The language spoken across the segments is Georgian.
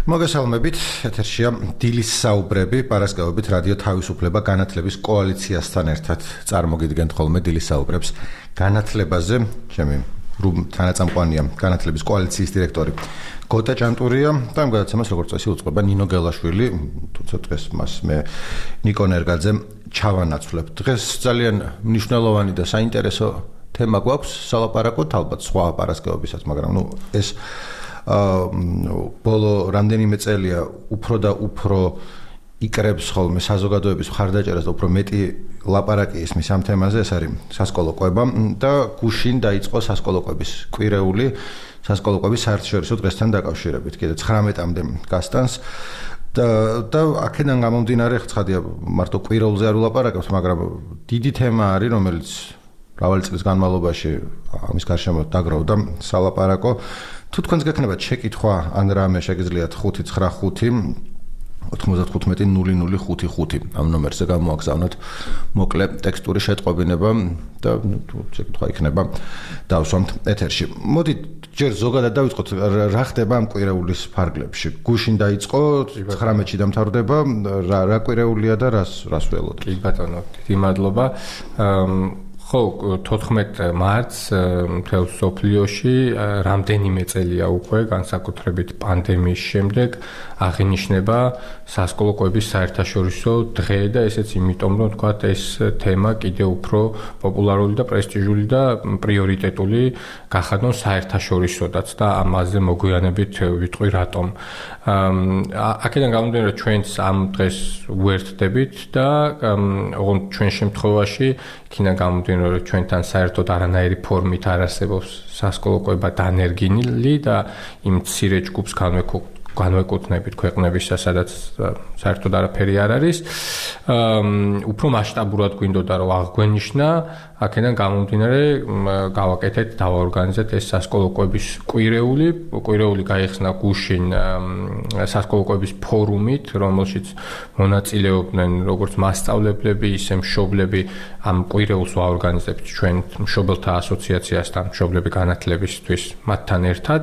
მოგესალმებით, ეთერშია დილის საუბრები, პარასკევობით რადიო თავისუფლება განათლების კოალიციასთან ერთად წარმოგიდგენთ ხოლმე დილის საუბრებს განათლებაზე. ჩემი თანაწამყვანია განათლების კოალიციის დირექტორი გოტა ჭანტურია და ამ გადაცემას როგორც წესი უწყობა ნინო გელაშვილი, თუმცა დღეს მას მე ნიკო ნერგაძე ჩავანაცვლებ. დღეს ძალიან მნიშვნელოვანი და საინტერესო თემა გვაქვს სალაპარაკოთ, ალბათ სხვა პარასკევებისაც, მაგრამ ეს ბოლო რამდენიმე წელია უფრო და უფრო იკრებს ხოლმე საზოგადოების მხარდაჭერას და უფრო მეტი ლაპარაკი ისმის ამ თემაზე, ეს არის სასკოლო კვება და გუშინ დაიწყო სასკოლო კვების კვირეული, სასკოლო კვების საერთაშორისო დღესთან დაკავშირებით, კიდე 19-მდე გასტანს და აქედან გამომდინარე, ცხადია მარტო კვირეულზე არ ვლაპარაკებთ, მაგრამ დიდი თემა არის, რომელიც მრავალი წლის განმავლობაში ამის გარშემო დაგროვდა სალაპარაკო. თუ თქვენს გექნებათ შეკითხვა ან რამე შეგიძლიათ 595 95-005 ამ ნომერზე გამოაგზავნოთ მოკლე ტექსტური შეტყობინება და შეკითხვა იქნება დავსვამთ ეთერში. მოდით ჯერ ზოგადად დავიწყოთ რა ხდება ამ კვირეულის ფარგლებში. გუშინ დაიწყო 19-ში დამთავრდება, რა კვირეულია და რას ველოდოთ? კი ბატონო, დიდი მადლობა. ხო, 14 მარტს მთელ სოფლიოში რამდენიმე წელია უკვე განსაკუთრებით პანდემიის შემდეგ აღინიშნება სასკოლო კვების საერთაშორისო დღე და ესეც იმიტომ რომ თქვათ ეს თემა კიდევ უფრო პოპულარული და პრესტიჟული და პრიორიტეტული გახადონ საერთაშორისოდაც და ამაზე მოგვიანებით ვიტყვი რატომ. აქედან გამომდინარე ჩვენც ამ დღეს ვერთდებით და ოღონდ ჩვენ შემთხვევაში იქიდან გამომდინარე რომ ჩვენთან საერთოდ არანაირი ფორმით არ არსებობს სასკოლო კვება დანერგილი და იმ მცირე ჯგუფს განვეკუთვნებით ქვეყნებისა, სადაც საერთოდ არაფერი არ არის. უფრო მასშტაბურად გვინდოდა რომ აღგვენიშნა, აქედან გამომდინარე გავაკეთეთ, დავაორგანიზეთ ეს სასკოლო კვების კვირეული გაიხსნა გუშინ სასკოლო კვების ფორუმით, რომელშიც მონაწილეობდნენ როგორც მასწავლებლები, ისე მშობლები. ამ კვირეულს ვაორგანიზებთ ჩვენ მშობელთა ასოციაციასთან, მშობლები განათლებისთვის მათთან ერთად.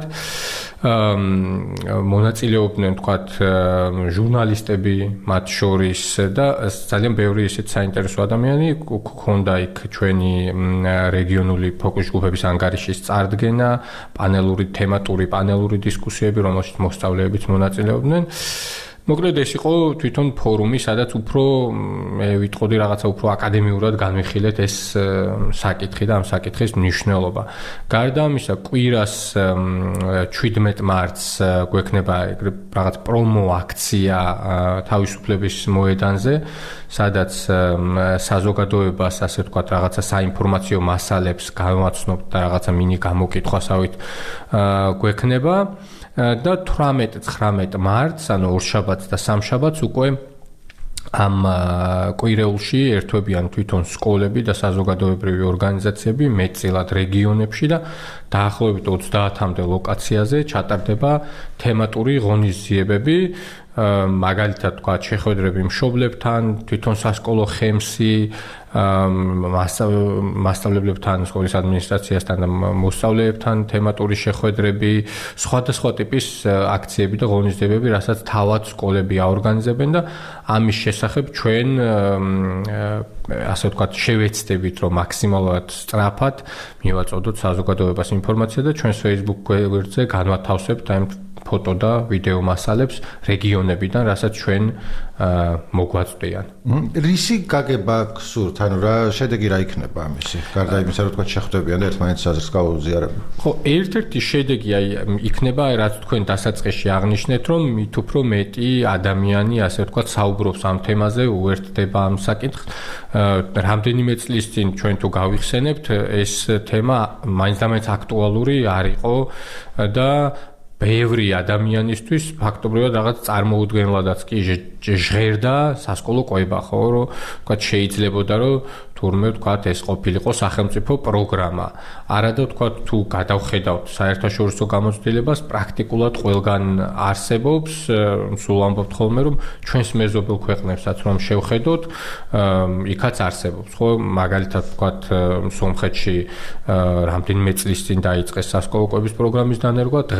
მონაწილეობდნენ თქვათ ჟურნალისტები მათ შორის და ძალიან ბევრი ისეთ საინტერესო ადამიანი გქონდა იქ ჩვენი რეგიონული ფოკუს ჯგუფების ანგარიშის წარდგენა, თემატური პანელური დისკუსიები, რომელშიც მოსწავლეებიც მონაწილეობდნენ. მოკლედ ეს იყო თვითონ ფორუმი, სადაც უფრო მე ვიტყოდი რაღაცა უფრო აკადემიურად განვიხილეთ ეს საკითხი და ამ საკითხის მნიშვნელობა. გარდა ამისა, კვირას 17 მარტს გვექნება რაღაც პრომო აქცია თავისუფლების მოედანზე, სადაც საზოგადოებას, ასე ვთქვათ, რაღაცა საინფორმაციო მასალებს გავაცნობთ და რაღაცა მინი გამოკითხვასავით გვექნება. და 18-19 მარტს, ანუ ორშაბათს და სამშაბათს უკვე ამ კვირეულში ერთვებიან თვითონ სკოლები და საზოგადოებრივი ორგანიზაციები მეტწილად რეგიონებში და დაახლოებით 30-მდე ლოკაციაზე ჩატარდება თემატური ღონისძიებები, მაგალითად თქვა შეხვედრები მშობლებთან, თვითონ სასკოლო ხემსი, მასწავლებლებთან, სკოლის ადმინისტრაციასთან და მოსწავლეებთან თემატური შეხვედრები, სხვადასხვა ტიპის აქციები და ღონისძიებები, რასაც თავად სკოლები აორგანიზებენ და ამის შესახებ ჩვენ ასე ვთქვათ შევეცდებით, რომ მაქსიმალურად სწრაფად მივაწოდოთ საზოგადოებას ინფორმაცია და ჩვენს Facebook გვერდზე განვათავსებთ აი ფოტო და ვიდეო მასალებს რეგიონებიდან, რასაც ჩვენ მოგვაწვდიან. რისი გაგება გსურთ, ანუ რა შედეგი რა იქნება ამისი? გარდა იმისა, რომ თქვა შეხვდებიან და ერთმანეთს აზრს გაუზიარებენ. ხო, ერთ-ერთი შედეგი იქნება, რაც თქვენ დასაწყისში აღნიშნეთ, რომ მით უფრო მეტი ადამიანი, ასე ვთქვათ, საუბრობს ამ თემაზე, უერთდება ამ საკითხს. რამდენიმე წლის წინ ჩვენ თუ გავიხსენებთ, ეს თემა მაინც და მაინც აქტუალური არ იყო და ბევრი ადამიანისთვის ფაქტობრივად რაღაც წარმოუდგენლადაც კი ჟღერდა სასკოლო კვება, ხო, რომ თქვა შეიძლებოდა რომ თურმე ვთქვათ ეს ყოფილიყო სახელმწიფო პროგრამა. არადა ვთქვათ თუ გადავხედავთ საერთაშორისო გამოცდილებას, პრაქტიკულად ყველგან არსებობს, სულ ამბობთ ხოლმე რომ ჩვენს მეზობელ ქვეყნებსაც რომ შევხედოთ, იქაც არსებობს, ხო, მაგალითად ვთქვათ სომხეთში რამდენიმე წლის წინ დაიწყეს სასკოლო კვების პროგრამის დანერგვა, დღეს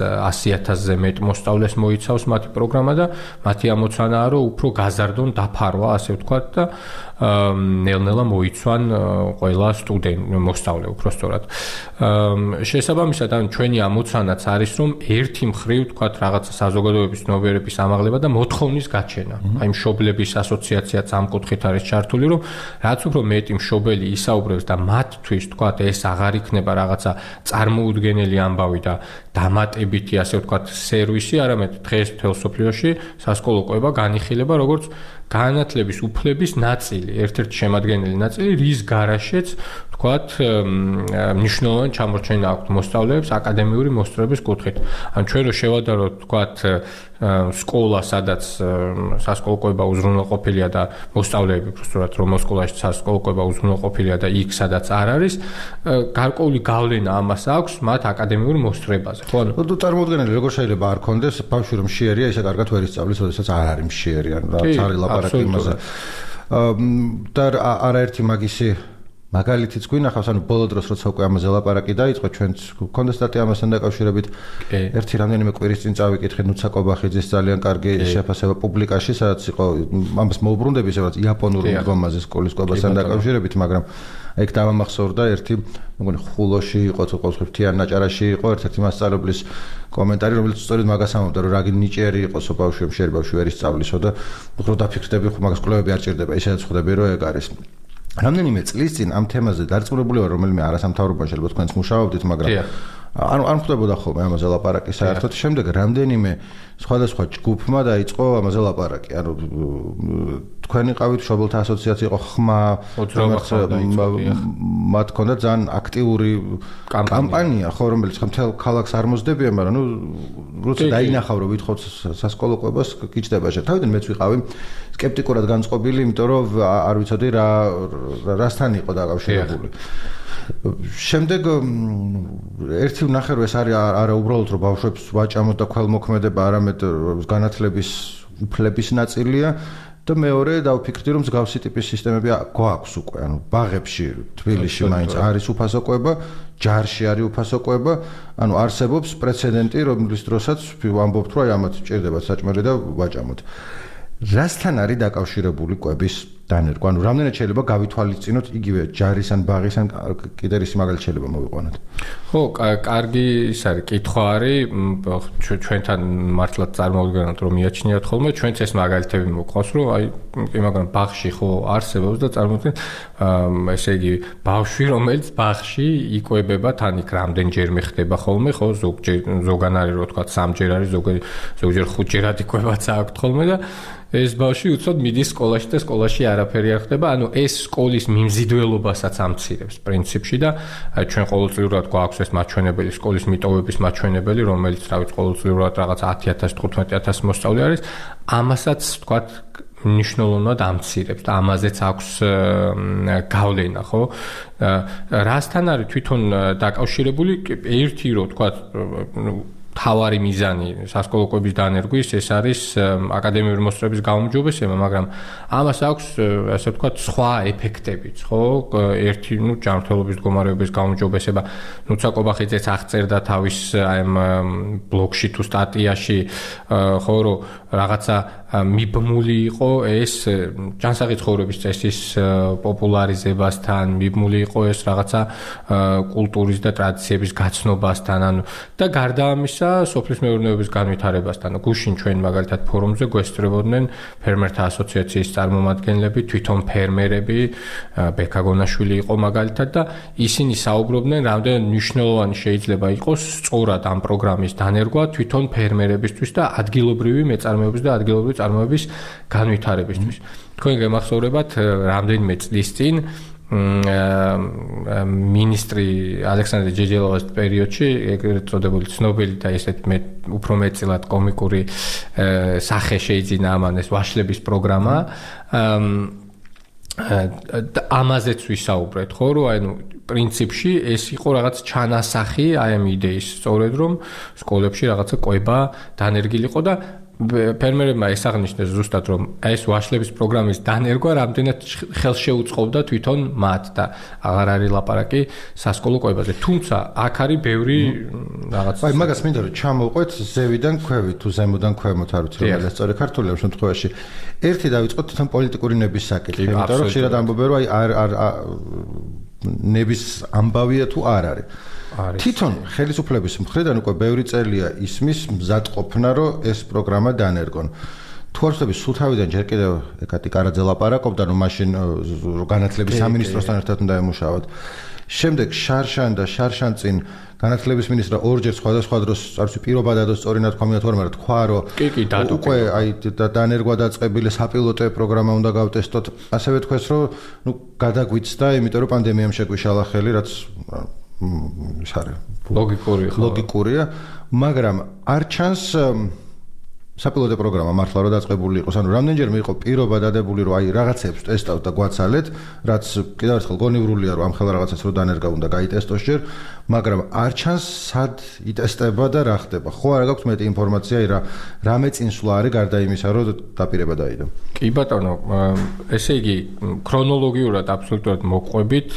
100,000-ზე მეტ მოსწავლეს მოიცავს მათი პროგრამა და მათი ამოცანაა, რომ უფრო გაზარდონ დაფარვა, ასე ვთქვათ და ნელ-ნელა მოიცვან ყველა მოსწავლე უფრო სწორად. შესაბამისად, ან ჩვენი ამოცანაც არის, რომ ერთი მხრივ ვთქვათ რაღაცა საზოგადოების ცნობიერების ამაღლება და მოთხოვნის გაჩენა. აი მშობლების ასოციაციაც ამ კუთხით არის ჩართული, რომ რაც უფრო მეტი მშობელი ისაუბრებს და მათთვის ვთქვათ ეს აღარ იქნება რაღაცა წარმოუდგენელი ამბავი და დამატებითი, ასე ვთქვათ, სერვისი, არამედ დღეს მთელ სოფლიოში სასკოლო კვება განიხილება როგორც განათლების უფლების ნაწილი, ერთ-ერთი შემადგენელი ნაწილი, რის გარაშეც ვთქვათ მნიშვნელოვანი ჩამორჩენა აქვს მოსწავლეებს აკადემიური მოსწრების კუთხით. ან ჩვენ რო შევადაროთ ვთქვათ სკოლა, სადაც სასკოლო კვება უზრუნველყოფილია და მოსწავლეები უბრალოდ რომ სკოლაში სასკოლო კვება უზრუნველყოფილია და იქ სადაც არ არის, გარკვეული გავლენა ამას აქვს მათ აკადემიურ მოსწრებაზე. ხო ანუ თუ წარმოუდგენელი როგორ შეიძლება არ კონდეს ბავშვი რომ მშიერია, ისე კარგად ვერ ისწავლის, როდესაც არ არის მშიერი, ან რაც არის ლაპარაკი იმაზე. და არაერთი მაგისი მაგალითიც გვინახავს, ანუ ბოლო დროს როცა უკვე ამაზე ლაპარაკი დაიწყო, ჩვენც გქონდა სტატია ამასთან დაკავშირებით. ერთი რამდენიმე კვირის წინ წავიკითხე ნუცა კობახიძის ძალიან კარგი შეფასება პუბლიკაში, სადაც იყო ამას მოუბრუნდები, სადაც იაპონური მდგომაზე სკოლის კვებასთან დაკავშირებით, მაგრამ ეგ დავამახსოვრდა ერთი, მეგონი ხულოში იყო, თუ ყოველთვის ფრთიან ნაჭარაში იყო ერთ-ერთი მასწავლებლის კომენტარი, რომელიც სწორედ მაგას ამბობდა, რომ რაგი ნიჭიერი იყოს ბავშვი, მშიერი ბავშვი ვერ ისწავლისო და უფრო დაფიქრდები, ხო მაგას კვლევები არ ჭირდება, ისედაც ხვდები, რომ ეგ არის. რამდენიმე წლის წინ ამ თემაზე დარწმუნებული ვარ, რომელიმე არასამთავრობო შეიძლება თქვენც მუშაობდით, მაგრამ არ ხვდებოდა ხოლმე ამაზე ლაპარაკი საერთოდ. შემდეგ რამდენიმე სხვადასხვა ჯგუფმა დაიწყო ამაზე ლაპარაკი. ანუ თქვენი ყავით მშობელთა ასოციაცია იყო ხმა, მათ ჰქონდა ძალიან აქტიური კამპანია, ხო, რომელიც მთელ ქალაქს არ მოსდებია, მაგრამ ნუ როცა დაინახავ რომ ვითხოვთ სასკოლო კვებას, გიჩდება შე. თავიდან მეც ვიყავი სკეპტიკურად განწყობილი, იმიტომ რომ არ ვიცოდი რასთან იყო დაკავშირებული. შემდეგ ერთი ვნახე რომ ეს არის არა უბრალოდ რომ ბავშვებს ვაჭამოთ და ქველმოქმედება, არამედ განათლების უფლების ნაწილია და მეორე დავფიქრდი რომ მსგავსი ტიპის სისტემები გვაქვს უკვე, ანუ ბაღებში თბილისში მაინც არის უფასო კვება, ჯარში არის უფასო კვება, ანუ არსებობს პრეცედენტი, რომლის დროსაც ვამბობთ რომ აი ამათ ჭირდება საჭმელი და ვაჭამოთ. რასთან არის დაკავშირებული კვების დანერგვა? ანუ რამდენად შეიძლება გავითვალისწინოთ იგივე ჯარის ან ბაღის ან კიდე ის მაგალითი შეიძლება მოვიყვანოთ? ხო, კარგი ის არის, კითხვა არის, ჩვენთან მართლაც წარმოუდგენლად რომ მიაჩნიათ ხოლმე, ჩვენც ეს მაგალითები მოყავს, რომ აი, მაგრამ ბაღში ხო არსებობს და წარმოუდგენლად ესე იგი ბავშვი რომელიც ბაღში იკვებება, თან იქ რამდენჯერმე ხდება ხოლმე, ხო, ზოგან არის რომ თქვა 3ჯერ არის, ზოგჯერ 5ჯერად იკვებაც აქვს ხოლმე და ეს ბავშვი უცოდ მიდის სკოლაში და სკოლაში არაფერი არ ხდება. ანუ ეს სკოლის მიმზიდველობასაც ამცირებს პრინციპში და ჩვენ ყოველწლიურად გვაქვს ეს მაჩვენებელი, სკოლის მიტოვების მაჩვენებელი, რომელიც რავით ყოველწლიურად რაღაც 10,000, 15,000 მოსწავლე არის. ამასაც თქვათ მნიშვნელოვნად ამცირებს და ამაზეც აქვს გავლენა, ხო? რასთან არის თვითონ დაკავშირებული? ერთი რომ თქვათ თავარი მიზანი სასკოლო კვების დანერგვის ეს არის აკადემიური მოსწრების გაუმჯობესება, მაგრამ ამას აქვს ასე ვთქვათ სხვა ეფექტებიც, ხო? ერთი, ჯანმრთელობის მდგომარეობის გაუმჯობესება. ნუცა კობახიძეც აღწერდა თავის აი ამ ბლოგში თუ სტატიაში, ხო, რომ რაღაცა მიბმული იყო ეს ჯანსაღი ცხოვრების წესის პოპულარიზებასთან, მიბმული იყო ეს რაღაცა კულტურის და ტრადიციების გაცნობასთან, ანუ და გარდა ამისა სოფლის მეურნეობის განვითარებასთან. გუშინ ჩვენ მაგალითად ფორუმზე გვესწრებოდნენ ფერმერთა ასოციაციის წარმომადგენლები, თვითონ ფერმერები, ბექა გონაშვილი იყო მაგალითად და ისინი საუბრობდნენ, რამდენად მნიშვნელოვანი შეიძლება იყოს სწორად ამ პროგრამის დანერგვა თვითონ ფერმერებისთვის და ადგილობრივი მეწარმეობის და ადგილობრივი წარმოების განვითარებისთვის. თქვენ გემახსოვრებათ რამდენიმე წლის წინ მინისტრი ალექსანდრე ჯეჯელოვას პერიოდში ეგრეთ წოდებული ცნობილი და ესეთ უფრო მეტწილად კომიკური სახე შეიძინა ამან ეს ვაშლების პროგრამა. ამაზეც ვისაუბრეთ, ხო, რომ აი პრინციპში ეს იყო რაღაც ჩანასახი აი ამ იდეის, სწორედ რომ სკოლებში რაღაცა კვება დანერგილიყო და ფერმერებმა ეს აღნიშნეს ზუსტად რომ ეს ვაშლების პროგრამის დანერგვა რამდენად ხელს შეუწყობდა თვითონ მათ და აღარ არის ლაპარაკი სასკოლო კვებაზე. თუმცა აქ არის ბევრი რაღაც. აი მაგას მინდა რომ ჩამოვყვეთ ზევიდან ქვევით თუ ზემოდან ქვემოთ არ ვიცი რომელია სწორი ქართული ამ შემთხვევაში. ერთი დავიწყოთ თვითონ პოლიტიკური ნების საკითხი, იმიტომ რომ ხშირად ამბობენ რომ აი ნების ამბავია თუ არ არის. თვითონ ხელისუფლების მხრიდან უკვე ბევრი წელია ისმის მზადყოფნა რომ ეს პროგრამა დანერგონ. თუ არ ვთქვი სულ თავიდან ჯერ კიდევ ეკატი კარაძე ლაპარაკობდა რომ მაშინ განათლების სამინისტროსთან ერთად უნდა ემუშავოთ. შემდეგ შარშან წინ განათლების მინისტრა ორჯერ სხვადასხვა დროს არც პირობადადო სწორი ნათქვამია თუ არ მაგრამ თქვა რომ უკვე აი დანერგვა დაწყებული საპილოტო პროგრამა უნდა გავტესტოთ. ასევე თქვეს რომ ნუ გადაგვიცდა, იმიტომ რომ პანდემიამ შეგვიშალა ხელი, რაც ის არის ლოგიკურია, მაგრამ არ ჩანს საპილოტო პროგრამა მართლა რომ დაწყებული იყოს. ანუ რამდენჯერმე იყო პირობა დადებული რომ აი რაღაცებს ტესტავთ და გვაცალეთ, რაც კიდევ ერთხელ გონივრულია რომ ამ ხელა რაღაცას რო დანერგა უნდა გაიტესტოს ჯერ, მაგრამ არ ჩანს სად იტესტება და რა ხდება. ხო არა გაქვთ მეტი ინფორმაცია რამე წინსვლა არის გარდა იმისა რომ დაპირება დაიდო. კი ბატონო, ესე იგი ქრონოლოგიურად აბსოლუტურად მოყვებით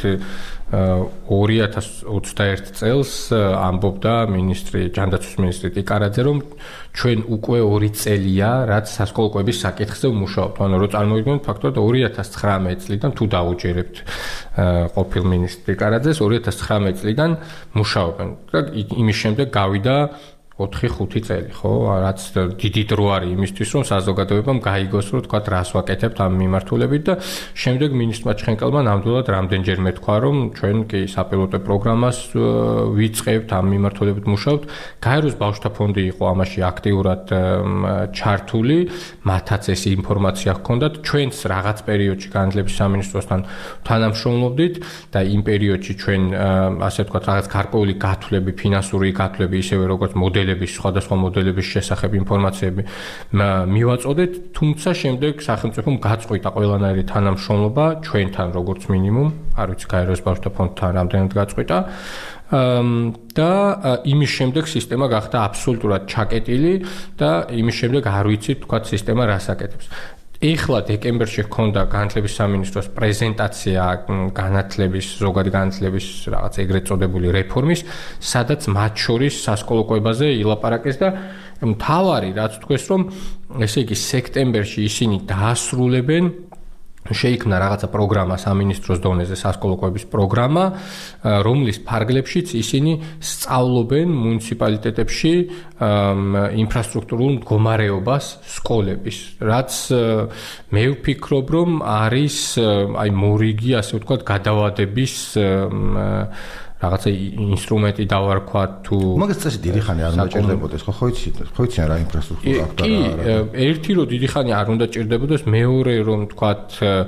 2021 წელს ამბობდა ჯანდაცვის მინისტრი ტიკარაძე რომ ჩვენ უკვე 2 წელია რაც სასკოლო კვების საკითხზე ვმუშაობთ. ანუ რო წარმოვიდგინოთ ფაქტობრივად 2019 წლიდან თუ დაუჯერებთ ყოფილ მინისტრ ტიკარაძეს 2019 წლიდან მუშაობენ და იმის შემდეგ გავიდა 4-5 წელი, ხო? რაც დიდი დრო არის იმისთვის, რომ საზოგადოებამ გაიგოს, რომ თქვა რას ვაკეთებთ ამ მიმართულებით და შემდეგ მინისტრმა ჩხენკელმა ნამდვილად რამდენჯერმე თქვა, რომ ჩვენ კი საპილოტო პროგრამას ვიწყებთ, ამ მიმართულებით მუშაობთ. გაეროს ბავშვთა ფონდი იყო ამაში აქტიურად ჩართული, მათაც ეს ინფორმაცია ჰქონდათ. ჩვენც რაღაც პერიოდში განათლების სამინისტროსთან თანამშრომლობდით და იმ პერიოდში ჩვენ ასე ვთქვათ, რაღაც გარკვეული გათვლები, ფინანსური გათვლები, ისევე როგორც სხვადასხვა მოდელების შესახებ ინფორმაციები მივაწოდეთ, თუმცა შემდეგ სახელმწიფომ გაწყვიტა ყველანაირი თანამშრომლობა ჩვენთან როგორც მინიმუმ, არ ვიცი გაეროს ბავშვთა ფონდთან რამდენად გაწყვიტა და იმის შემდეგ სისტემა გახდა აბსოლუტურად ჩაკეტილი და იმის შემდეგ არ ვიცით თქვათ სისტემა რას აკეთებს. ეხლა დეკემბერში ჰქონდა განათლების სამინისტროს პრეზენტაცია ზოგადი განათლების რაღაც ეგრეთ წოდებული რეფორმის, სადაც მათ შორის სასკოლო კვებაზე ილაპარაკეს და მთავარი რაც თქვეს რომ ესე იგი სექტემბერში ისინი დაასრულებენ შეიქმნა რაღაცა პროგრამა სამინისტროს დონეზე სასკოლო კვების პროგრამა, რომლის ფარგლებშიც ისინი სწავლობენ მუნიციპალიტეტებში ინფრასტრუქტურულ მდგომარეობას სკოლების, რაც მე ვფიქრობ რომ არის აი მორიგი ასე ვთქვათ გადავადების რაღაცა ინსტრუმენტი დავარქვა თუ მაგას წესი დიდი ხანი არ უნდა ჭირდებოდეს, ხო იციან რა ინფრასტრუქტურა აქვს და რა. ერთი რომ დიდი ხანი არ უნდა ჭირდებოდეს, მეორე რომ თქვათ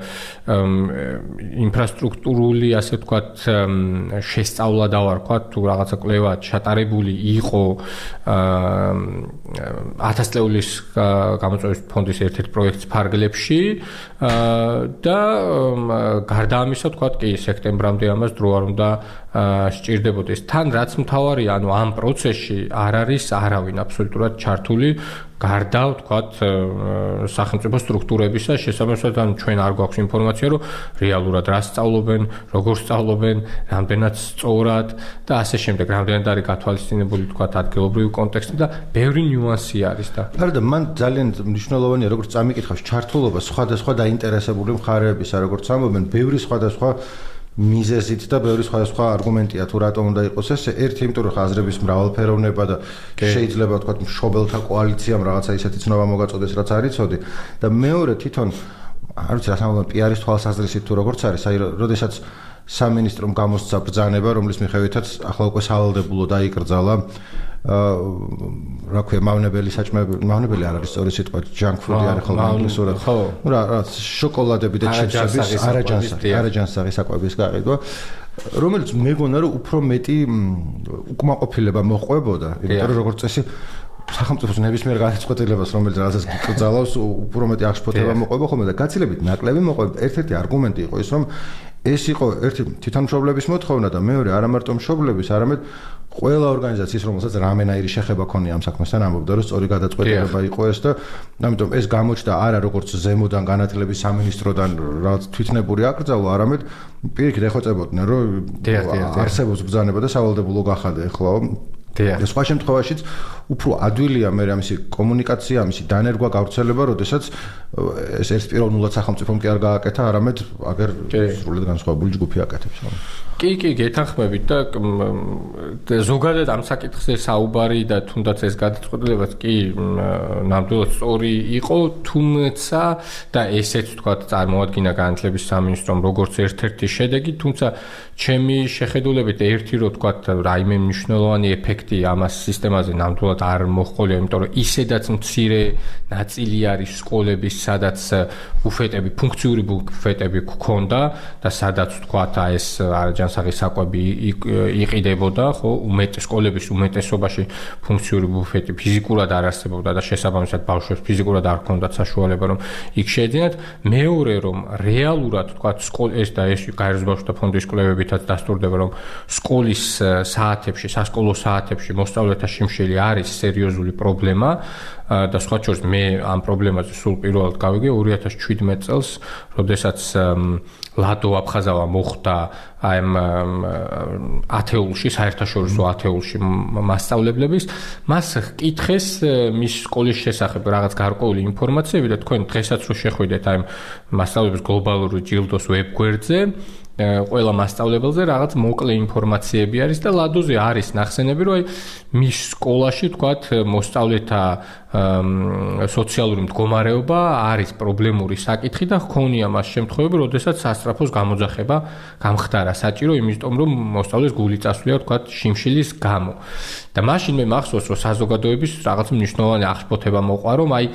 ინფრასტრუქტურული ასე ვთქვათ შესწავლა დავარქვა თუ რაღაცა კვლევა ჩატარებული იყო 1000 წლეულის გამოწვევის ფონდის ერთ-ერთ პროექტის ფარგლებში და გარდა ამისა ვთქვათ კი სექტემბრამდე ამას დრო არ უნდა სჭირდებოდეს. თან რაც მთავარია, ანუ ამ პროცესში არ არის არავინ აბსოლუტურად ჩართული გარდა ვთქვათ სახელმწიფო სტრუქტურებისა, შესაბამისად ან ჩვენ არ გვაქვს ინფორმაცია, რომ რეალურად რა სწავლობენ, როგორ სწავლობენ, რამდენად სწორად და ასე შემდეგ, რამდენად არის გათვალისწინებული ვთქვათ ადგილობრივი კონტექსტი და ბევრი ნიუანსი არის და. არა და მან ძალიან მნიშვნელოვანია, როგორც წამიკითხავს ჩართულობა სხვადასხვა დაინტერესებული მხარეებისა, როგორც ამბობენ, ბევრი სხვადასხვა მიზეზით და ბევრი სხვადასხვა არგუმენტია თუ რატომ უნდა იყოს ეს. ერთი, იმიტომ რომ აზრების მრავალფეროვნება და შეიძლება ვთქვათ მშობელთა კოალიციამ რაღაცა ისეთი ცნობა მოგაწოდეს, რაც არ იცოდი და მეორე თვითონ არ ვიცი რა სამომავლო პიარის თვალსაზრისით თუ როგორც არის, აი როდესაც სამინისტრომ გამოსცა ბრძანება, რომლის მიხედვითაც ახლა უკვე სავალდებულო დაიკრძალა რა ქვია მავნებელი არ არის სწორი სიტყვა, junk food არის ხოლმე ინგლისურად. ნუ რა შოკოლადები და ჩიპსების არაჯანსაღი საკვების გაყიდვა, რომელიც მეგონა რომ უფრო მეტი უკმაყოფილება მოჰყვებოდა, იმიტომ რომ როგორც წესი სახელმწიფოს ნებისმიერ გადაწყვეტილებას, რომელიც რაღაცას გკრძალავს, უფრო მეტი აღშფოთება მოყვება ხოლმე და გაცილებით ნაკლები მოყვება. ერთ-ერთი არგუმენტი იყო ის, რომ ეს იყო ერთი თვითონმშობლების მოთხოვნა და მეორე არა მარტო მშობლების, არამედ ყველა ორგანიზაციის, რომელსაც რამენაირი შეხება ქონია ამ საქმესთან, ამბობდა, რომ სწორი გადაწყვეტილება იყო ეს და ამიტომ ეს გამოჩნდა არა როგორც ზემოდან განათლების სამინისტროდან რაც თვითნებური აკრძალვა, არამედ პირიქით ეხოწებოდნენ, რომ არსებობს ბრძანება და სავალდებულო გახადა ეხლაო. და სხვა შემთხვევაშიც უფრო ადვილია მე ამისი კომუნიკაცია, ამისი დანერგვა, გავრცელება, როდესაც ეს ერთპიროვნულად სახელმწიფომ კი არ გააკეთა, არამედ აგერ სრულად განსხვავებული ჯგუფი აკეთებს. კი, გეთანხმებით და ზოგადად ამ საკითხზე საუბარი და თუნდაც ეს გადაწყვეტილებაც კი ნამდვილად სწორი იყო, თუმცა და ესეც თქვა წარმოადგინა განათლების სამინისტრომ როგორც ერთ-ერთი შედეგი, თუმცა ჩემი შეხედულებით ერთი რო თქვა რაიმე მნიშვნელოვანი ეფექტი ამას სისტემაზე ნამდვილად არ მოჰყოლია, იმიტომ რომ ისედაც მცირე ნაწილი არის სკოლების, სადაც ბუფეტები, ფუნქციური ბუფეტები გქონდა და სადაც თქვა ეს ჯანსაღი საკვები იყიდებოდა, ხო, სკოლების უმეტესობაში ფუნქციური ბუფეტი ფიზიკურად არ არსებობდა და შესაბამისად ბავშვებს ფიზიკურად არ ჰქონდათ საშუალება რომ იქ შეეძინათ. მეორე რომ რეალურად თქვა ეს და ეს გაეროს ბავშვთა ფონდის კვლევებითაც დასტურდება რომ სკოლის საათებში, სასკოლო საათებში მოსწავლეთა შიმშილი არის სერიოზული პრობლემა და სხვა შორის მე ამ პრობლემაზე სულ პირველად გავიგე 2017 წელს, როდესაც ლადო აფხაზავა მოხდა ამ ათეულში, საერთაშორისო ათეულში მასწავლებლების, მას ჰკითხეს მის სკოლის შესახებ რაღაც გარკვეული ინფორმაციები და თქვენ დღესაც რო შეხვიდეთ ამ მასწავლებლების გლობალური ჯილდოს ვებგვერდზე ყველა მასწავლებელზე რაღაც მოკლე ინფორმაციები არის და ლადოზე არის ნახსენები, რომ მის სკოლაში თქვათ მოსწავლეთა სოციალური მდგომარეობა არის პრობლემური საკითხი და ჰქონია მას შემთხვევები, როდესაც სასწრაფოს გამოძახება გამხდარა საჭირო, იმიტომ რომ მოსწავლეს გული წასვლია თქვათ შიმშილის გამო. და მაშინ მე მახსოვს, რომ საზოგადოების რაღაც მნიშვნელოვანი აღშფოთება მოყვა, რომ აი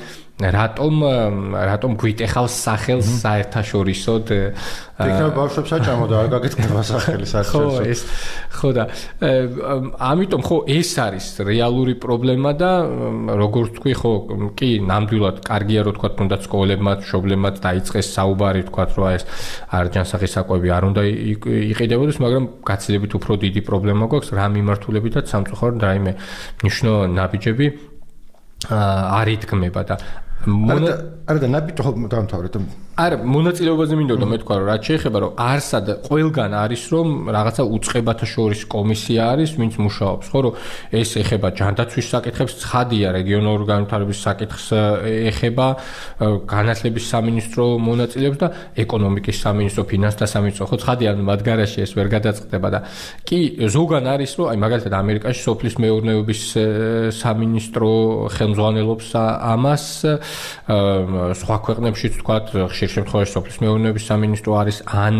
რატომ გვიტეხავს სახელს საერთაშორისოდ იქნება ბავშვებს აჭამო და არ გაგეთქება სახელი საერთაშორისოდ. ხო და ამიტომ ხო ეს არის რეალური პრობლემა და როგორც თქვი ხო კი ნამდვილად კარგია რომ თქვა თუნდა სკოლებმა, მშობლებმა დაიწყეს საუბარი თქვა რომ ეს არჯანსაღი საკვები არ უნდა იყიდებოდეს, მაგრამ გაცილებით უფრო დიდი პრობლემა გვაქვს რა მიმართულებითაც სამწუხაროდ რაიმე მნიშვნელოვანი ნაბიჯები არ ითქმება და არა და ნაბიჯი დამთავრეთ. არა, მონაწილეობაზე მინდოდა მე თქვა რომ რაც შეეხება რომ არსა და ყველგან არის რომ რაღაცა უწყებათა შორის კომისია არის, ვინც მუშაობს, ხო რომ ეს ეხება ჯანდაცვის საკითხებს, ცხადია რეგიონალური განვითარების საკითხს ეხება, განათლების სამინისტრო მონაწილეობს და ეკონომიკის სამინისტრო, ფინანსთა სამინისტრო, ხო ცხადია მათ გარშე ეს ვერ გადაწყდება და კი ზოგან არის რომ აი მაგალითად ამერიკაში სოფლის მეურნეობის სამინისტრო ხელმძღვანელობს ამას, სხვა ქვეყნებშიც თქვა ხშირ შემთხვევაში სოფლის მეურნეობის სამინისტრო არის ან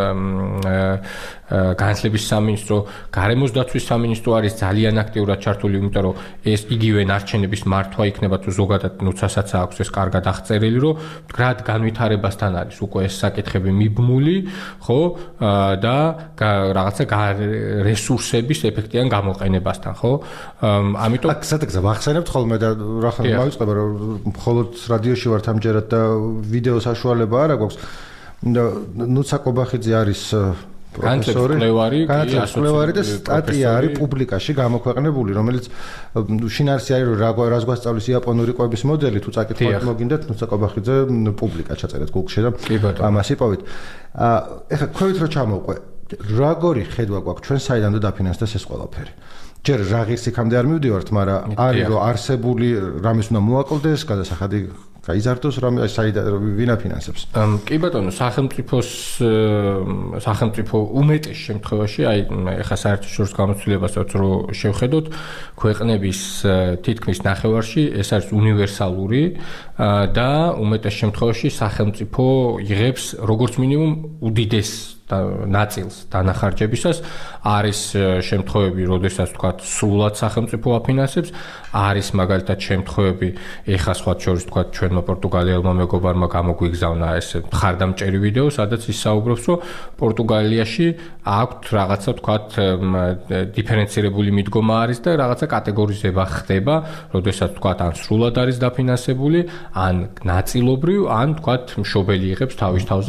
განათლების სამინისტრო, გარემოს დაცვის სამინისტრო არის ძალიან აქტიურად ჩართული, იმიტომ რომ ეს იგივე ნარჩენების მართვა იქნება თუ ზოგადად ნუცასაც აქვს ეს კარგად აღწერილი, რომ მდგრად განვითარებასთან არის უკვე ეს საკითხები მიბმული, ხო, და რაღაცა რესურსების ეფექტიან გამოყენებასთან, ხო? ამიტომ აქ სადაგზა ვახსენებთ ხოლმე და რა ხარ მოვიწყდება რომ მხოლოდ რადიოში ვართ ამჯერად და ვიდეო საშუალება არ აქვს. ნუცა კობახიძე არის პროფესორი, განათლების და სტატია არის პუბლიკაში გამოქვეყნებული, რომელიც შინაარსი არის რომ რას გვასწავლის იაპონური კვების მოდელი, თუ წაკითხავთ მოგინდათ ნუცა კობახიძე პუბლიკა ჩაწერეთ Google-ში და ამას იპოვეთ. ეხლა ქვევით რო ჩამოვყვე, როგორი ხედვა გვაქვს ჩვენ საიდან და დაფინანსდეს ეს ყველაფერი? ჯერ რა ღირს იქამდე არ მივდივართ, მაგრამ არის რომ არსებული რამის უნდა მოაკლდეს, გადასახადი გაიზარდოს, რამე საიდან ვინ აფინანსებს? კი ბატონო, სახელმწიფო უმეტეს შემთხვევაში, აი ეხლა საერთაშორისო გამოცდილებასაც რო შევხედოთ, ქვეყნების თითქმის ნახევარში ეს არის უნივერსალური და უმეტეს შემთხვევაში სახელმწიფო იღებს როგორც მინიმუმ უდიდეს ნაწილს დანახარჯებისას, არის შემთხვევები, როდესაც თქვა სრულად სახელმწიფო აფინანსებს, არის მაგალითად შემთხვევები, ეხლა სხვა შორის თქვა ჩვენმა პორტუგალიელმა მეგობარმა გამოგვიგზავნა ეს მხარდამჭერი ვიდეო, სადაც ის საუბრობს, რომ პორტუგალიაში აქვთ რაღაცა თქვა დიფერენცირებული მიდგომა არის და რაღაცა კატეგორიზება ხდება, როდესაც თქვა ან სრულად არის დაფინანსებული, ან ნაწილობრივ, ან თქვა მშობელი იღებს თავის თავზე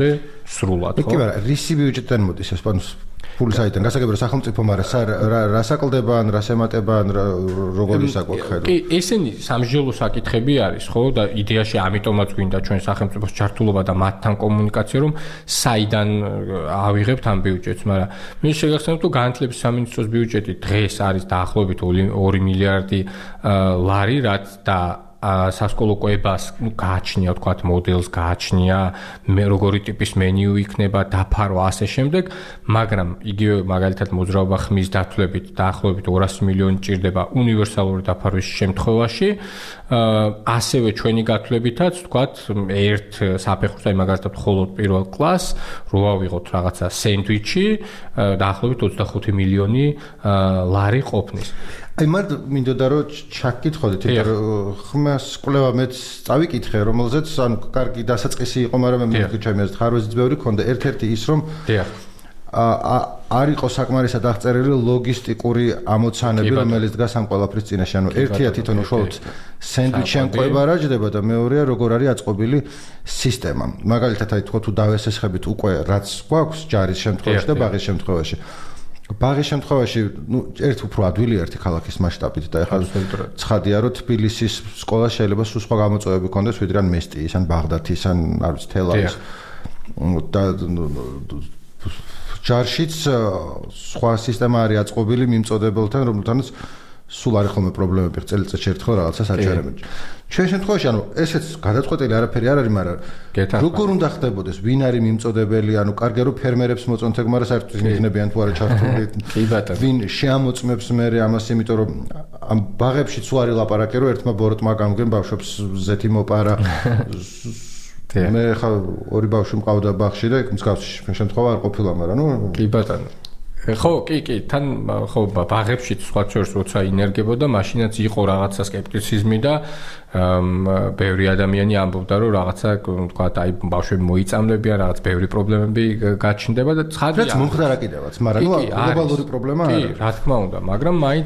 სრულად, ხო? კი, მაგრამ რისი ბიუჯეტიდან მოდის ეს ფული საიდან გასაგებია სახელმწიფო მაგრამ რა საკლდება ან რა ემატება ან როგორი საკითხია კი ესენი სამსჯელო საკითხები არის ხო და იდეაში ამიტომაც გვინდა ჩვენ სახელმწიფოს ჩართულობა და მათთან კომუნიკაცია რომ საიდან ავიღებთ ამ ბიუჯეტს მაგრამ მე შეგახსენებ თუ განათლების სამინისტროს ბიუჯეტი დღეს არის დაახლოებით 2 მილიარდი ლარი რაც და სასკოლო კვებას გააჩნია თქვათ მოდელს გააჩნია მე როგორი ტიპის მენიუ იქნება დაფარო ასე შემდეგ მაგრამ იგივე მაგალითად მოძრაობა ხმის დათვლებით დაახლოებით 200 მილიონი ჭირდება უნივერსალური დაფარვის შემთხვევაში ასევე ჩვენი გათვლებითაც თქვათ ერთ საფეხურს აი მაგალითად მხოლოდ პირველ კლასს რო ავიღოთ რაღაცა სენდვიჩი დაახლოებით 25 მილიონი ლარი ყოფნის აი მარტ მინდოდა რომ ჩაკითხოდეთ ხმას კვლევა მეც წავიკითხე რომელზეც ანუ კარგი დასაწყისი იყო მაგრამ მე მგონი ჩემი აზრით ხარვეზიც ბევრი ქონდა ერთ-ერთი ის რომ არ იყო საკმარისად აღწერილი ლოგისტიკური ამოცანები რომელიც დგას ამ ყველაფრის წინაშე ანუ ერთია თვითონ უშუალოდ სენდვიჩიან კვება რაჯდება და მეორეა როგორ არის აწყობილი სისტემა მაგალითად აი თქვა თუ დავესესხებით უკვე რაც გვაქვს ჯარის შემთხვევაში და ბაღის შემთხვევაში ბაღის შემთხვევაში ნუ ერთ უფრო ადვილი ერთი ქალაქის მასშტაბით და ეხლა ცხადია რომ თბილისის სკოლა შეიძლება სულ სხვა გამოწვევები ჰქონდეს ვიდრე ან მესტიის ან ბაღდათის ან არ ვიცი თელავის და ჯარშიც სხვა სისტემა არის აწყობილი მიმწოდებელთან რომელთანაც სულ არის ხოლმე პრობლემები წელიწადში ერთხელ რაღაცას აჩერებენ. ჩვენ შემთხვევაში ანუ ესეც გადაწყვეტილი არაფერი არ არის, მაგრამ როგორ უნდა ხდებოდეს, ვინ არის მიმწოდებელი, ანუ კარგია რომ ფერმერებს მოწონთ ეგ, მაგრამ საერთოდ მიგნებიან თუ არა ჩართული. ვინ შეამოწმებს მე ამას, იმიტომ რომ ამ ბაღებში თუ არის ლაპარაკი, რომ ერთმა ბოროტმა გამგენ ბავშვებს ზეთი მოპარა. მე ხა ორი ბავშვი მყავდა ბაღში და მსგავსი შემთხვევა არ ყოფილა, მაგრამ ნუ კი ბატონო ხო, კი, თან ხო ბაღებში სხვა შორს როცა ინერგებოდა, მაშინაც იყო რაღაცა скеპტიციზმი და ბევრი ადამიანი ამბობდა, რომ რაღაცა თქვა აი ბავშვები მოიწამლებიან, რაღაც ბევრი პრობლემები გაჩნდება და ცხადია. რაც მომხდარა კიდევაც, მაგრამ ნუ გლობალური პრობლემა არის. კი, რა თქმა უნდა, მაგრამ მაინც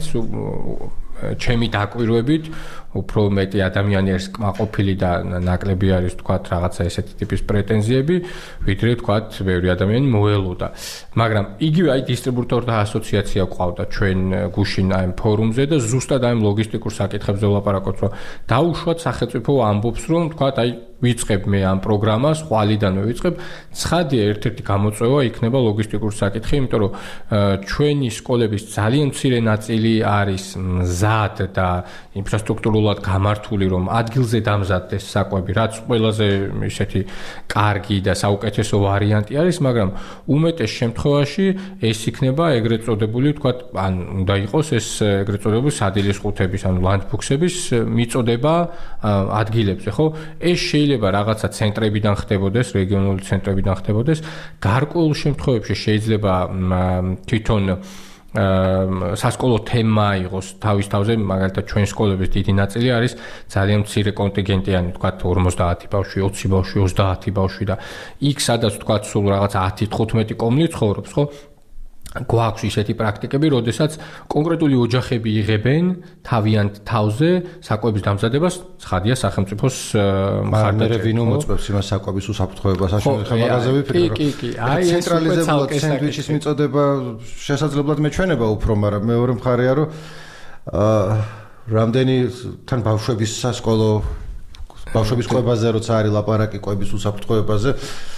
ჩემი დაკვირვებით უფრო მეტი ადამიანი არის კმაყოფილი და ნაკლები არის თქვა რაღაცა ესეთი ტიპის პრეტენზიები, ვიდრე თქვა ბევრი ადამიანი მოელოდა. მაგრამ იგივე აი დისტრიბუტორთა ასოციაცია ყავდა ჩვენ გუშინ აი ფორუმზე და ზუსტად აი ლოგისტიკურ საკითხებზე ვლაპარაკობთ, რომ დაუშვათ სახელმწიფო ამბობს, რომ თქვა აი ვიწყებ მე ამ პროგრამას, ხვალიდანვე ვიწყებ. ცხადია, ერთ-ერთი გამოწვევა იქნება ლოგისტიკურ საკითხი, იმიტომ რომ ჩვენი სკოლების ძალიან მცირე ნაწილი არის მზად და ინფრასტრუქტურულად გამართული, რომ ადგილზე დამზადდეს საკვები, რაც ყველაზე ისეთი კარგი და საუკეთესო ვარიანტი არის, მაგრამ უმეტეს შემთხვევაში ეს იქნება ეგრეთ წოდებული, თქვათ, ან უნდა იყოს ეს ეგრეთ წოდებული სადილის ყუთების, ანუ ლანდბუქსების მიწოდება ადგილებზე, ხო? ეს შეიძლება რაღაცა ცენტრებიდან ხდებოდეს, რეგიონული ცენტრებიდან ხდებოდეს. გარკვეულ შემთხვევებში შეიძლება თვითონ სასკოლო თემა იყოს თავის თავზე, მაგალითად ჩვენ სკოლების დიდი ნაწილი არის ძალიან მცირე კონტინგენტიანი, თქვათ 50 ბავშვი, 20 ბავშვი, 30 ბავშვი და იქ სადაც თქვათ სულ რაღაცა 10-15 კომლი ცხოვრობს, ხო? გვაქვს ისეთი პრაქტიკები, როდესაც კონკრეტული ოჯახები იღებენ თავიანთ თავზე საკვების დამზადებას, ცხადია სახელმწიფოს მხარდაჭერა. ვინ უმოწმებს იმას საკვების უსაფრთხოებას, აშენებენ მაღაზიები ვიფიქრე, რომ აი ცენტრალიზებულად სენდვიჩის მიწოდება შესაძლებლად მეჩვენება უფრო, მაგრამ მეორე მხარეა, რომ რამდენი თან ბავშვების სასკოლო ბავშვების კვებაზე როცა არის ლაპარაკი კვების უსაფრთხოებაზე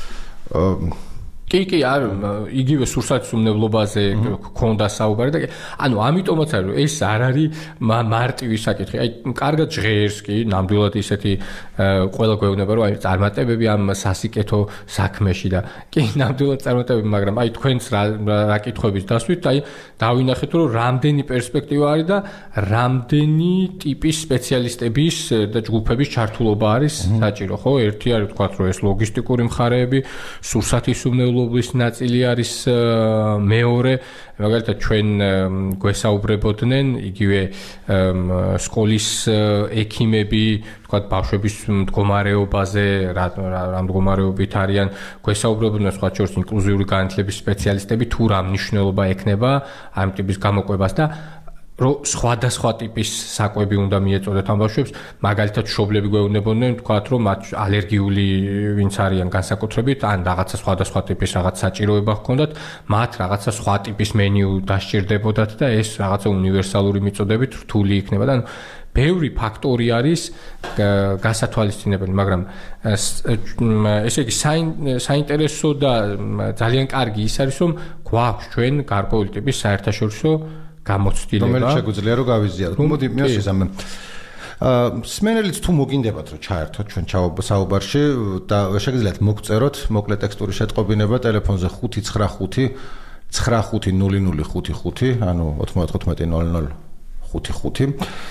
კი, არ იგივე სურსათმრავლობაზე ქონდა საუბარი და ანუ ამიტომაც არის რომ ეს არ არის მარტივი საკითხი. აი კარგად ჟღერს კი, ნამდვილად ისეთი ყველა გვეუბნება რომ აი წარმატებები ამ სასიკეთო საქმეში და კი ნამდვილად წარმატებები, მაგრამ აი თქვენს რა კითხვების დასვით აი დავინახეთ რომ რამდენი პერსპექტივა არის და რამდენი ტიპის სპეციალისტების და ჯგუფების ჩართულობა არის საჭირო, ხო? ერთი არის თქვა რომ ეს ლოგისტიკური მხარეები, სურსათმრავლობის ნაწილი არის მეორე, მაგალითად ჩვენ გვესაუბრებოდნენ იგივე სკოლის ექიმები, თქვა ბავშვების მდგომარეობაზე, რა მდგომარეობით არიან, გვესაუბრებოდნენ სხვა შორის ინკლუზიური განათლების სპეციალისტები, თუ რა მნიშვნელობა ექნება ამ ტიპის გამოკვებას და რომ სხვადასხვა ტიპის საკვები უნდა მიეწოდოთ ამ ბავშვებს, მაგალითად მშობლები გვეუბნებოდნენ, თქვათ, რომ მათ ალერგიული ვინც არიან განსაკუთრებით, ან რაღაცა სხვადასხვა ტიპის რაღაც საჭიროება ჰქონდათ, მათ რაღაცა სხვა ტიპის მენიუ დასჭირდებოდათ და ეს რაღაცა უნივერსალური მიწოდებით რთული იქნება და ბევრი ფაქტორი არის გასათვალისწინებელი, მაგრამ ესე იგი საინტერესო და ძალიან კარგი ის არის, რომ გვაქვს ჩვენ გარკვეული ტიპის საერთაშორისო გამოცდილება, რომელიც შეგვიძლია რომ გავიზიაროთ. მოდი მიასვისამე. სმენელიც თუ მოგინდებათ რომ ჩაერთოთ ჩვენ საუბარში და შეგიძლიათ მოგწეროთ მოკლე ტექსტური შეტყობინება ტელეფონზე 595 950055, ანუ 990055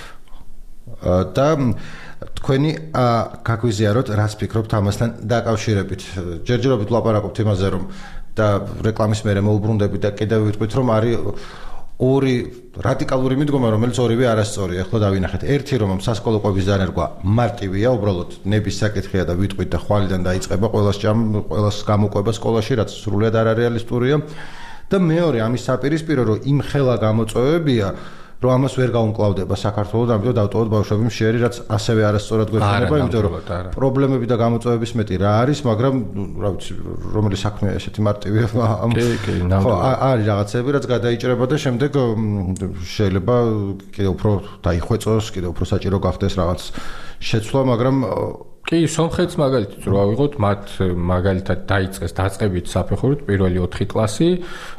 და თქვენი გაგვიზიაროთ რას ფიქრობთ ამასთან დაკავშირებით. ჯერჯერობით ვლაპარაკობთ იმაზე რომ და რეკლამის მერე მოუბრუნდებით და კიდევ ვიტყვით რომ არის ორი რადიკალური მიდგომა, რომელიც ორივე არასწორია. ახლა დავინახეთ. ერთი რომ სასკოლო კვების დანერგვა მარტივია, უბრალოდ ნების საკითხია და ვიტყვით და ხვალიდან დაიწყება ყველას გამოყვება სკოლაში, რაც სრულად არარეალისტურია. და მეორე ამის საპირისპირო რომ იმ ხელა გამოწვევებია რომ ამას ვერ გაუმკლავდება საქართველოს, ამიტომ დავტოვოთ ბავშვები მშიერი, რაც ასევე არასწორად გვექნება, იმიტომ რომ პრობლემები და გამოწვევების მეტი რა არის, მაგრამ რა ვიცი, რომელი საქმეა ესეთი მარტივია. ხო, არის რაღაცები, რაც გადაიჭრება და შემდეგ შეიძლება კიდევ უფრო დაიხვეწოს, კიდევ უფრო საჭირო გახდეს რაღაც შეცვლა, მაგრამ კი, სომხეთს მაგალითად რო ავიღოთ, მათ მაგალითად დაიწყეს დაწყებით საფეხურით პირველი 4 კლასი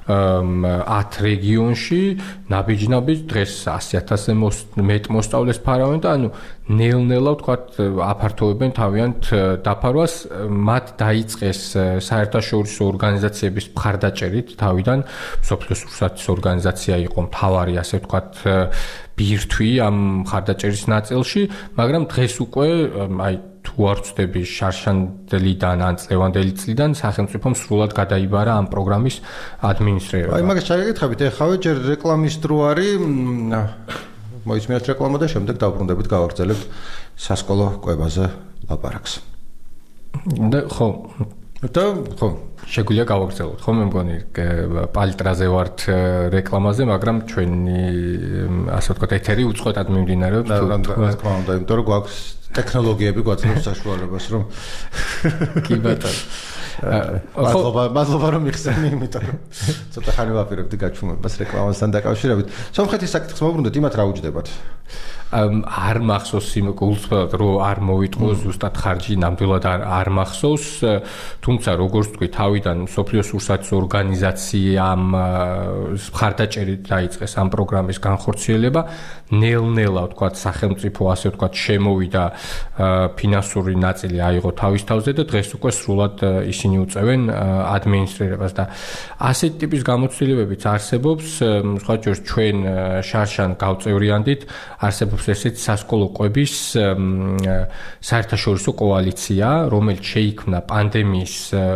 10 რეგიონში, ნაბიჯ-ნაბიჯ დღეს 100,000-ზე მეტ მოსწავლეს ფარავენ და ანუ ნელ-ნელა ვთქვათ აფართოვებენ თავიანთ დაფარვას, მათ დაიწყეს საერთაშორისო ორგანიზაციების მხარდაჭერით თავიდან, მსოფლიოს ურთიერთობის ორგანიზაცია იყო მთავარი, ასე ვთქვათ, ბირთვი ამ მხარდაჭერის ნაწილში, მაგრამ დღეს უკვე აი თუ არ ვწდები შარშანდელიდან ან წლევანდელი წლიდან სახელმწიფომ სრულად გადაიბარა ამ პროგრამის ადმინისტრირება. აი მაგას ჩაგეკითხებით, ეხავე ჯერ რეკლამის დრო არის, მოისმინეთ რეკლამა და შემდეგ დავბრუნდებით გავაგრძელებთ სასკოლო კვებაზე ლაპარაკს. და ხო შეგვიძლია გავაგრძელოთ, ხო მე მგონი პალიტრაზე ვართ რეკლამაზე, მაგრამ ჩვენი ასე ვთქვათ ეთერი უწყვეტად მიმდინარეობს. რა თქმა უნდა, იმიტომ რომ გვაქვს ტექნოლოგიები გვაძლევს საშუალებას რომ კი ბატონო. მადლობა რომ მიხსენი, იმიტომ რომ ცოტა ხანი ვაპირებდი გაჩვენებას რეკლამასთან დაკავშირებით. სომხეთის საკითხს მოვბრუნდეთ, იმათ რა უჯდებათ? არ მახსოვს იმ გულწრფელად რომ არ მოვიტყოს ზუსტად ხარჯი ნამდვილად არ მახსოვს, თუმცა როგორც თქვი თავიდან მსოფლიოს ურთიერთობის ორგანიზაციამ მხარდაჭერით დაიწყეს ამ პროგრამის განხორციელება, ნელ-ნელა ვთქვათ სახელმწიფო ასე ვთქვათ შემოვიდა ფინანსური ნაწილი აიღო თავის თავზე და დღეს უკვე სრულად ისინი უწევენ ადმინისტრირებას და ასეთ ტიპის გამოცდილებებიც არსებობს, სხვაჯერ ჩვენ შარშან გავწევრიანდით, არსებობს ესეთი სასკოლო კვების საერთაშორისო კოალიცია, რომელიც შეიქმნა პანდემიის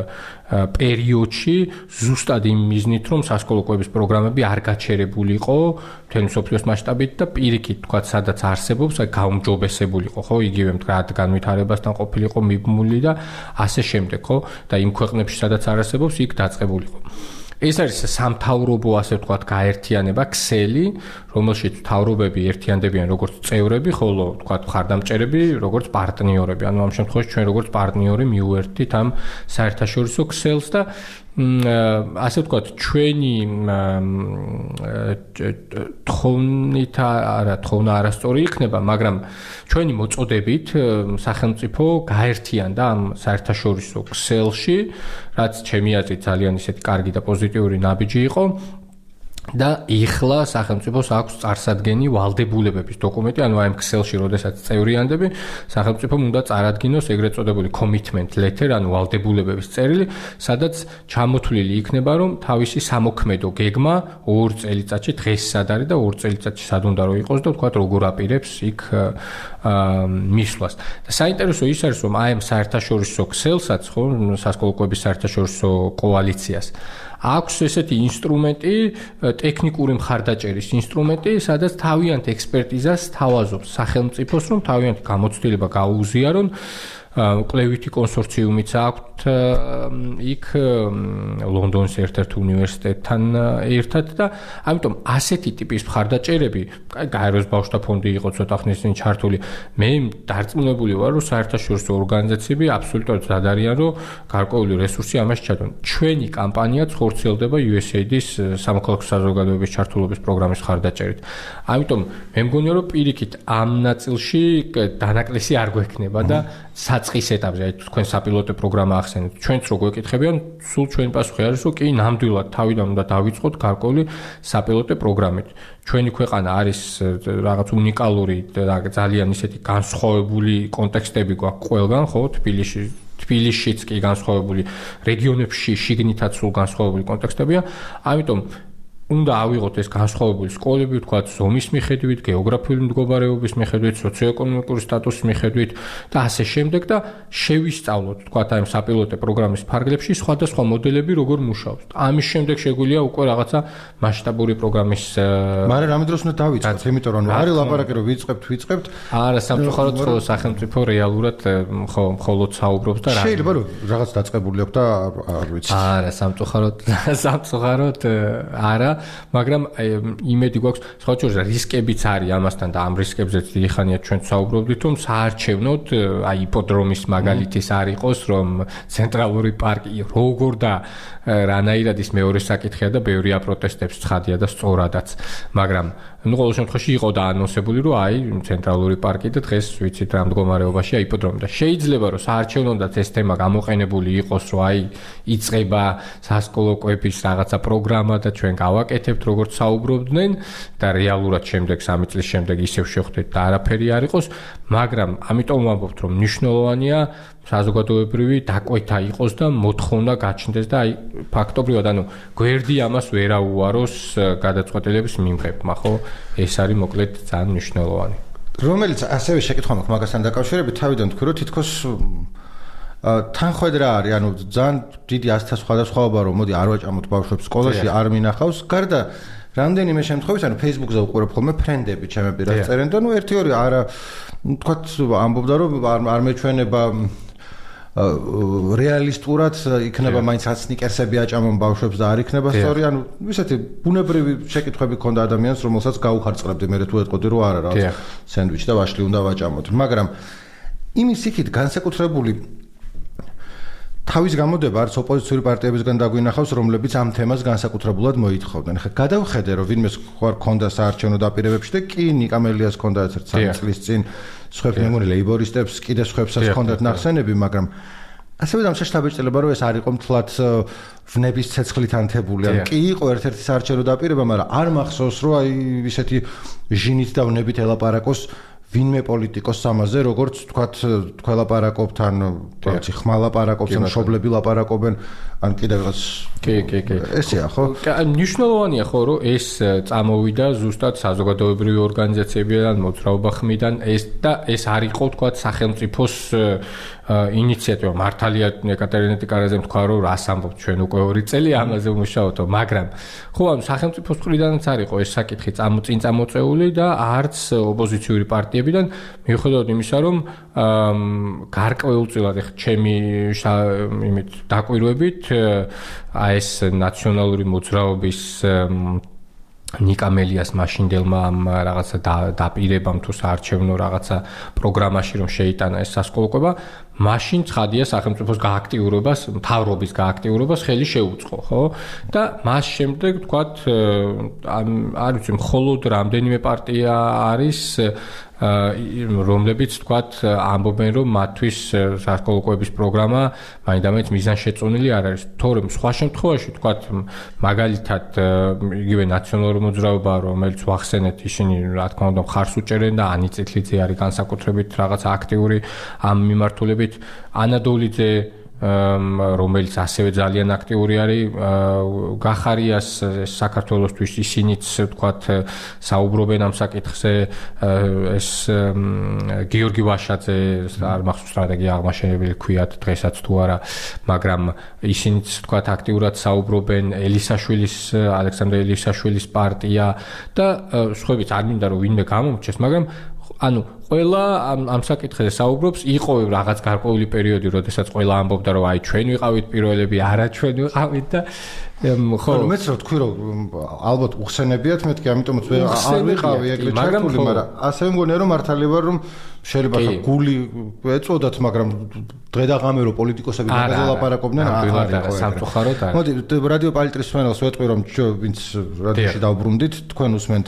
პერიოდში ზუსტად იმ მიზნით, რომ სასკოლო კვების პროგრამები არ გაჩერებული იყო მთელი მსოფლიოს მასშტაბით და პირიქით თქვათ, სადაც არსებობს, აი გაუმჯობესებული იყო, ხო, იგივე მდგრად განვითარებასთან ყოფილიყო მიბმული და ასე შემდეგ, ხო? და იმ ქვეყნებში, სადაც არ არსებობს, იქ დაწყებული იყო. ეს არის სამთავრობო, ასე ვთქვათ, გაერთიანება, ქსელი, რომელშიც მთავრობები ერთიანდებიან როგორც წევრები, ხოლო ვთქვათ, მხარდამჭერები როგორც პარტნიორები. ანუ ამ შემთხვევაში ჩვენ როგორც პარტნიორი მივუერთდით ამ საერთაშორისო ქსელს და ასე ვთქვათ, ჩვენი თხოვნა არასწორი იქნება, მაგრამ ჩვენი მოწოდებით სახელმწიფო გაერთიანდა ამ საერთაშორისო ქსელში, რაც ჩემი აზრით ძალიან ისეთი კარგი და პოზიტიური ნაბიჯი იყო. და ეხლა სახელმწიფოს აქვს წარსადგენი ვალდებულებების დოკუმენტი, ანუ აი ამ ქსელში, როდესაც წევრიანდები, სახელმწიფომ უნდა წარადგინოს ეგრეთ წოდებული commitment letter, ანუ ვალდებულებების წერილი, სადაც ჩამოთვლილი იქნება, რომ თავისი სამოქმედო გეგმა 2 წელიწადში დღეს სად არის და 2 წელიწადში სად უნდა რომ იყოს და ვთქვათ, როგორ აპირებს იქ მისვლას. და საინტერესო ის არის, რომ აი ამ საერთაშორისო ქსელსაც, ხო, სასკოლო კვების საერთაშორისო კოალიციას აქვს ესეთი ინსტრუმენტი, ტექნიკური მხარდაჭერის ინსტრუმენტი, სადაც თავიანთ ექსპერტიზას თავაზობს სახელმწიფოს, რომ თავიანთ გამოცდილება გაუზიარონ კვლევითი კონსორციუმიც აქვთ იქ ლონდონის ერთ-ერთ უნივერსიტეტთან ერთად და ამიტომ ასეთი ტიპის მხარდაჭერები, გაეროს ბავშვთა ფონდი იყო ცოტა ხნის წინ ჩართული. მე დარწმუნებული ვარ, რომ საერთაშორისო ორგანიზაციები აბსოლუტურად მზად არიან, რომ გარკვეული რესურსი ამას ჩადონ. ჩვენი კამპანიაც ხორციელდება USAID-ის სამოქალაქო საზოგადოების ჩართულობის პროგრამის მხარდაჭერით. ამიტომ მე მგონია, რომ პირიქით ამ ნაწილში დანაკლისი არ გვექნება და საწყის ეტაპზე, აი თქვენ საპილოტო პროგრამა ახსენეთ. ჩვენც რო გვეკითხებიან, სულ ჩვენი პასუხი არის, რომ კი, ნამდვილად თავიდან უნდა დავიწყოთ გარკვეული საპილოტო პროგრამით. ჩვენი ქვეყანა არის რაღაც უნიკალური და ძალიან ისეთი განსხვავებული კონტექსტები გვაქვს ყველგან, ხო, თბილისშიც კი განსხვავებული, რეგიონებში შიგნითაც სულ განსხვავებული კონტექსტებია. ამიტომ უნდა ავიღოთ ეს განსხვავებული სკოლები, თქვათ, ზომის მიხედვით, გეოგრაფიული მდგომარეობის მიხედვით, სოციოეკონომიკური სტატუსის მიხედვით და ასე შემდეგ და შევისწავლოთ, თქვათ, აი საპილოტო პროგრამის ფარგლებში სხვადასხვა მოდელები როგორ მუშაობს. ამის შემდეგ შეგვიძლია უკვე რაღაცა მასშტაბური პროგრამის მაგრამ რამე დროს უნდა დავიწყოთ, იმიტომ რომ არის ლაპარაკი რომ ვიწყებთ. არა, სამწუხაროდ ხო სახელმწიფო რეალურად ხო მხოლოდ საუბრობს და რა. შეიძლება რომ რაღაც დაწყებული აქვს და არ ვიცი. არა, სამწუხაროდ არა. მაგრამ იმედი გვაქვს, სხვა შორის რისკებიც არის ამასთან და ამ რისკებზეც დიდი ხანია ჩვენ საუბრობდით, რომ საარჩევნოდ აი იპოდრომის მაგალითის არ იყოს, რომ ცენტრალური პარკი როგორ და რანაირად ის მეორე საკითხია და ბევრი აპროტესტებს ცხადია და სწორადაც. მაგრამ ნუ ყოველ შემთხვევაში იყო და ანონსებული, რომ აი ცენტრალური პარკი და დღეს ვიცით რა მდგომარეობაშია იპოდრომი და შეიძლება რომ საარჩევნოდაც ეს თემა გამოყენებული იყოს, რომ აი იწყება სასკოლო კვების რაღაცა პროგრამა და ჩვენ გავაკეთებთ როგორც საუბრობდნენ და რეალურად შემდეგ 3 წლის შემდეგ ისევ შევხვდეთ და არაფერი არ იყოს, მაგრამ ამიტომ ვამბობთ, რომ მნიშვნელოვანია საზოგადოებრივი დაკვეთა იყოს და მოთხოვნა გაჩნდეს და აი ფაქტობრივად ანუ გვერდი ამას ვერ აუაროს გადაწყვეტილების მიმღებმა, ხო? ეს არის მოკლედ ძალიან მნიშვნელოვანი. რომელიც ასევე შეკითხვა მაქვს მაგასთან დაკავშირებით, თავიდან თქვი რომ თითქოს თანხმად რა არის, ანუ ძალიან დიდი ასთა სხვადასხვაობა რომ მოდი არ ვაჭამოთ ბავშვებს სკოლაში, არ მინახავს, გარდა რამდენიმე შემთხვევით, ანუ Facebook-ზე უყურებ ხოლმე ფრენდები, ჩემები რაც წერენ და ნუ 1-2 არა, თქვათ ამბობდა რომ არ მეჩვენება რეალისტურად იქნება მაინც რაც სნიკერსები აჭამონ ბავშვებს და არ იქნება სწორი, ანუ ისეთი ბუნებრივი შეკითხვები ქონდა ადამიანს, რომელსაც გაუხარწყლებდი მე თუ ეტყოდი რომ არა რა სენდვიჩი და ვაშლი უნდა ვაჭამოთ, მაგრამ იმის იქით განსაკუთრებული თავის გამოდება არც ოპოზიციური პარტიებისგან დაგვინახავს, რომლებიც ამ თემას განსაკუთრებულად მოითხოვდნენ. ხა გადავხედე რომ ვინმეს ხარ ქონდა საარჩევნო დაპირებებში და კი ნიკამელიას ქონდა ერთ 3 წლის წინ, სხვებს მე მგონი ლეიბორისტებს კიდე სხვებსაც ქონდათ ნახსენები, მაგრამ ასევე დამშეშტაბეჭდილება რომ ეს არ იყო მთლად ვნების ცეცხლით ანთებული. ან კი იყო ერთ-ერთი საარჩევნო დაპირება, მაგრამ არ მახსოვს რომ აი ისეთი ჟინით და ვნებით ელაპარაკოს ვინმე პოლიტიკოს ამაზე, როგორც თქვათ, თქვა ლაპარაკობთ ან თორცი ხმა ლაპარაკობს, ან მშობლები ლაპარაკობენ, ან კიდევ რაღაც კი. ესეა, ხო? მნიშვნელოვანია ხო, რომ ეს წამოვიდა ზუსტად საზოგადოებრივი ორგანიზაციებიდან, მოძრაობა ხმიდან, ეს არ იყო თქვათ სახელმწიფოს ინიციატივა. მართალია ეკატერინე ტიკარაძემ თქვა, რომ რას ამბობთ ჩვენ უკვე 2 წელი ამაზე ვმუშაობთ, მაგრამ ხო, ანუ სახელმწიფოს მხრიდანაც არ იყო ეს საკითხი წინ წამოწეული და არც ოპოზიციური პარტიებიდან, მიუხედავად იმისა, რომ გარკვეულწილად ახ ჩემი იმით დაკვირვებით აი ეს ნაციონალური მოძრაობის ნიკამელიას მაშინდელმა ამ რაღაცა დაპირებამ თუ საარჩევნო რაღაცა პროგრამაში რომ შეიტანა ეს სასკოლო კვება, მაშინ ცხადია სახელმწიფოს გააქტიურებას, მთავრობის გააქტიურებას ხელი შეუწყო, ხო? და მას შემდეგ თქვათ არ ვიცი, მხოლოდ რამდენიმე პარტია არის რომლებიც თქვათ ამბობენ რომ მათთვის სასკოლო კვების პროგრამა მაინდამაინც მიზანშეწონილი არ არის. თორემ სხვა შემთხვევაში თქვათ მაგალითად იგივე ნაციონალური მოძრაობა რომელიც ვახსენეთ, ისინი რა თქმა უნდა მხარს უჭერენ და ანი წითლიძე არის განსაკუთრებით რაღაც აქტიური ამ მიმართულებით, ანა დოლიძე რომელიც ასევე ძალიან აქტიური არის გახარიას საქართველოსთვის, ისინიც თქვათ საუბრობენ ამ საკითხზე, ეს გიორგი ვაშაძე არ მახსოვს სტრატეგია აღმაშენებელი ქვიათ დღესაც თუ არა, მაგრამ ისინიც თქვათ აქტიურად საუბრობენ, ალექსანდრე ელისაშვილის პარტია და სხვაებიც არ მინდა რომ ვინმე გამომრჩეს, მაგრამ ანუ ყველა ამ საკითხზე საუბრობს, იყო რაღაც გარკვეული პერიოდი, როდესაც ყველა ამბობდა, რომ აი ჩვენ ვიყავით პირველები, არა ჩვენ ვიყავით და ხო მეც რა თქვი რომ ალბათ უხსენებიათ მეთქი ამიტომაც არ ვიყავი ეგრე ჩართული მაგრამ ასევე მგონია რომ მართალი ვარ რომ შეიძლება გული ეწოდათ მაგრამ დღე და ღამე რომ პოლიტიკოსები მაგაზე ლაპარაკობდნენ არ იყო სამწუხაროდ არა მოდი რადიო პალიტრის მსმენელს ვეტყვი რომ ვინც რადიოში დავბრუნდით თქვენ უსმენთ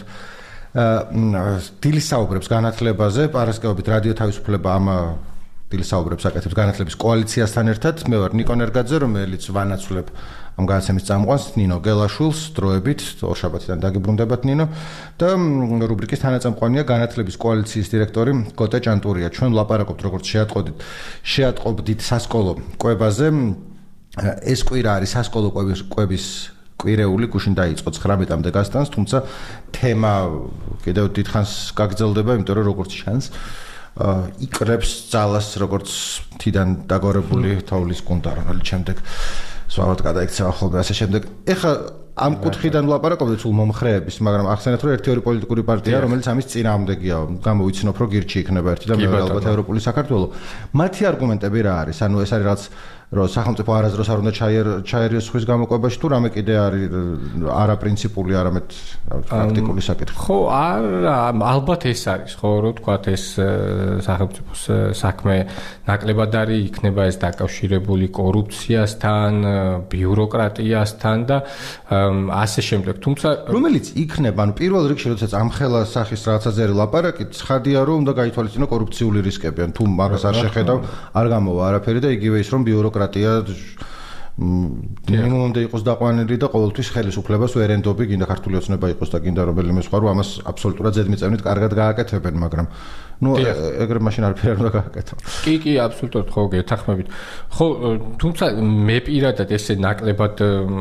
დილის საუბრებს განათლებაზე პარასკევობით რადიო თავისუფლება ამ დილის საუბრებს აკეთებს განათლების კოალიციასთან ერთად მე ვარ ნიკო ნერგაძე რომელიც ვანაცვლებ ამ განაცემის წამყვანს ნინო გელაშვილს დროებით ორშაბათიდან დაგიბრუნდებათ ნინო და რუბრიკის თანაწამყვანია განათლების კოალიციის დირექტორი გოტე ჭანტურია ჩვენ ვლაპარაკობთ როგორც შეატყობდით სასკოლო კვებაზე ეს კვირა არის სასკოლო კვების კვირეული გუშინ დაიწყო 19-მდე გასტანს თუმცა თემა კიდევ დიდხანს გაგრძელდება იმიტომ რომ როგორც ჩანს იკრებს ძალას როგორც თიდან დაგორებული თოვლის კუნტა რომელიც შემდეგ სვავად გადაიქცევა ხოლმე ასე შემდეგ ეხლა ამ კუთხიდან ვლაპარაკობთ სულ მომხრეების მაგრამ ახსენეთ რომ ერთი-ორი პოლიტიკური პარტია რომელიც ამის წინააღმდეგია გამოვიცნობ რომ გირჩი იქნება ერთი და მეორე ალბათ ევროპული საქართველო მათი არგუმენტები რა არის ანუ ეს არის რაც რომ სახელმწიფო არასდროს არ უნდა ჩაერიოს ხვის გამოყვებაში თუ რამე კიდე არის არაპრინციპული არამედ პრაქტიკული საკითხი ხო არა ალბათ ეს არის ხო რომ თქვა ეს სახელმწიფოს საქმე ნაკლებად არის იქნება ეს დაკავშირებული კორუფციასთან ბიუროკრატიასთან და ასე შემდეგ თუმცა რომელიც იქნება ანუ პირველ რიგში როდესაც ამ ხელა სახის რაღაცაზე ლაპარაკით ცხადია რომ უნდა გაითვალისწინო კორუფციული რისკები ან თუ მაგას არ შეხედავ არ გამოვა არაფერი და იგივე ის რომ ბიუროკრატია მინიმუმამდე იყოს დაყვანილი და ყოველთვის ხელისუფლებას ვერ ენდობი გინდა ქართული ოცნება იყოს და გინდა რომელიმე სხვა რომ ამას აბსოლუტურად ზედმიწევნით კარგად გააკეთებენ მაგრამ ну ეგრე მაშინ არაფერი არ უნდა გააკეთო. კი, აბსოლუტურად ხო გეთანხმებით. ხო, თუმცა მე პირადად ესე ნაკლებად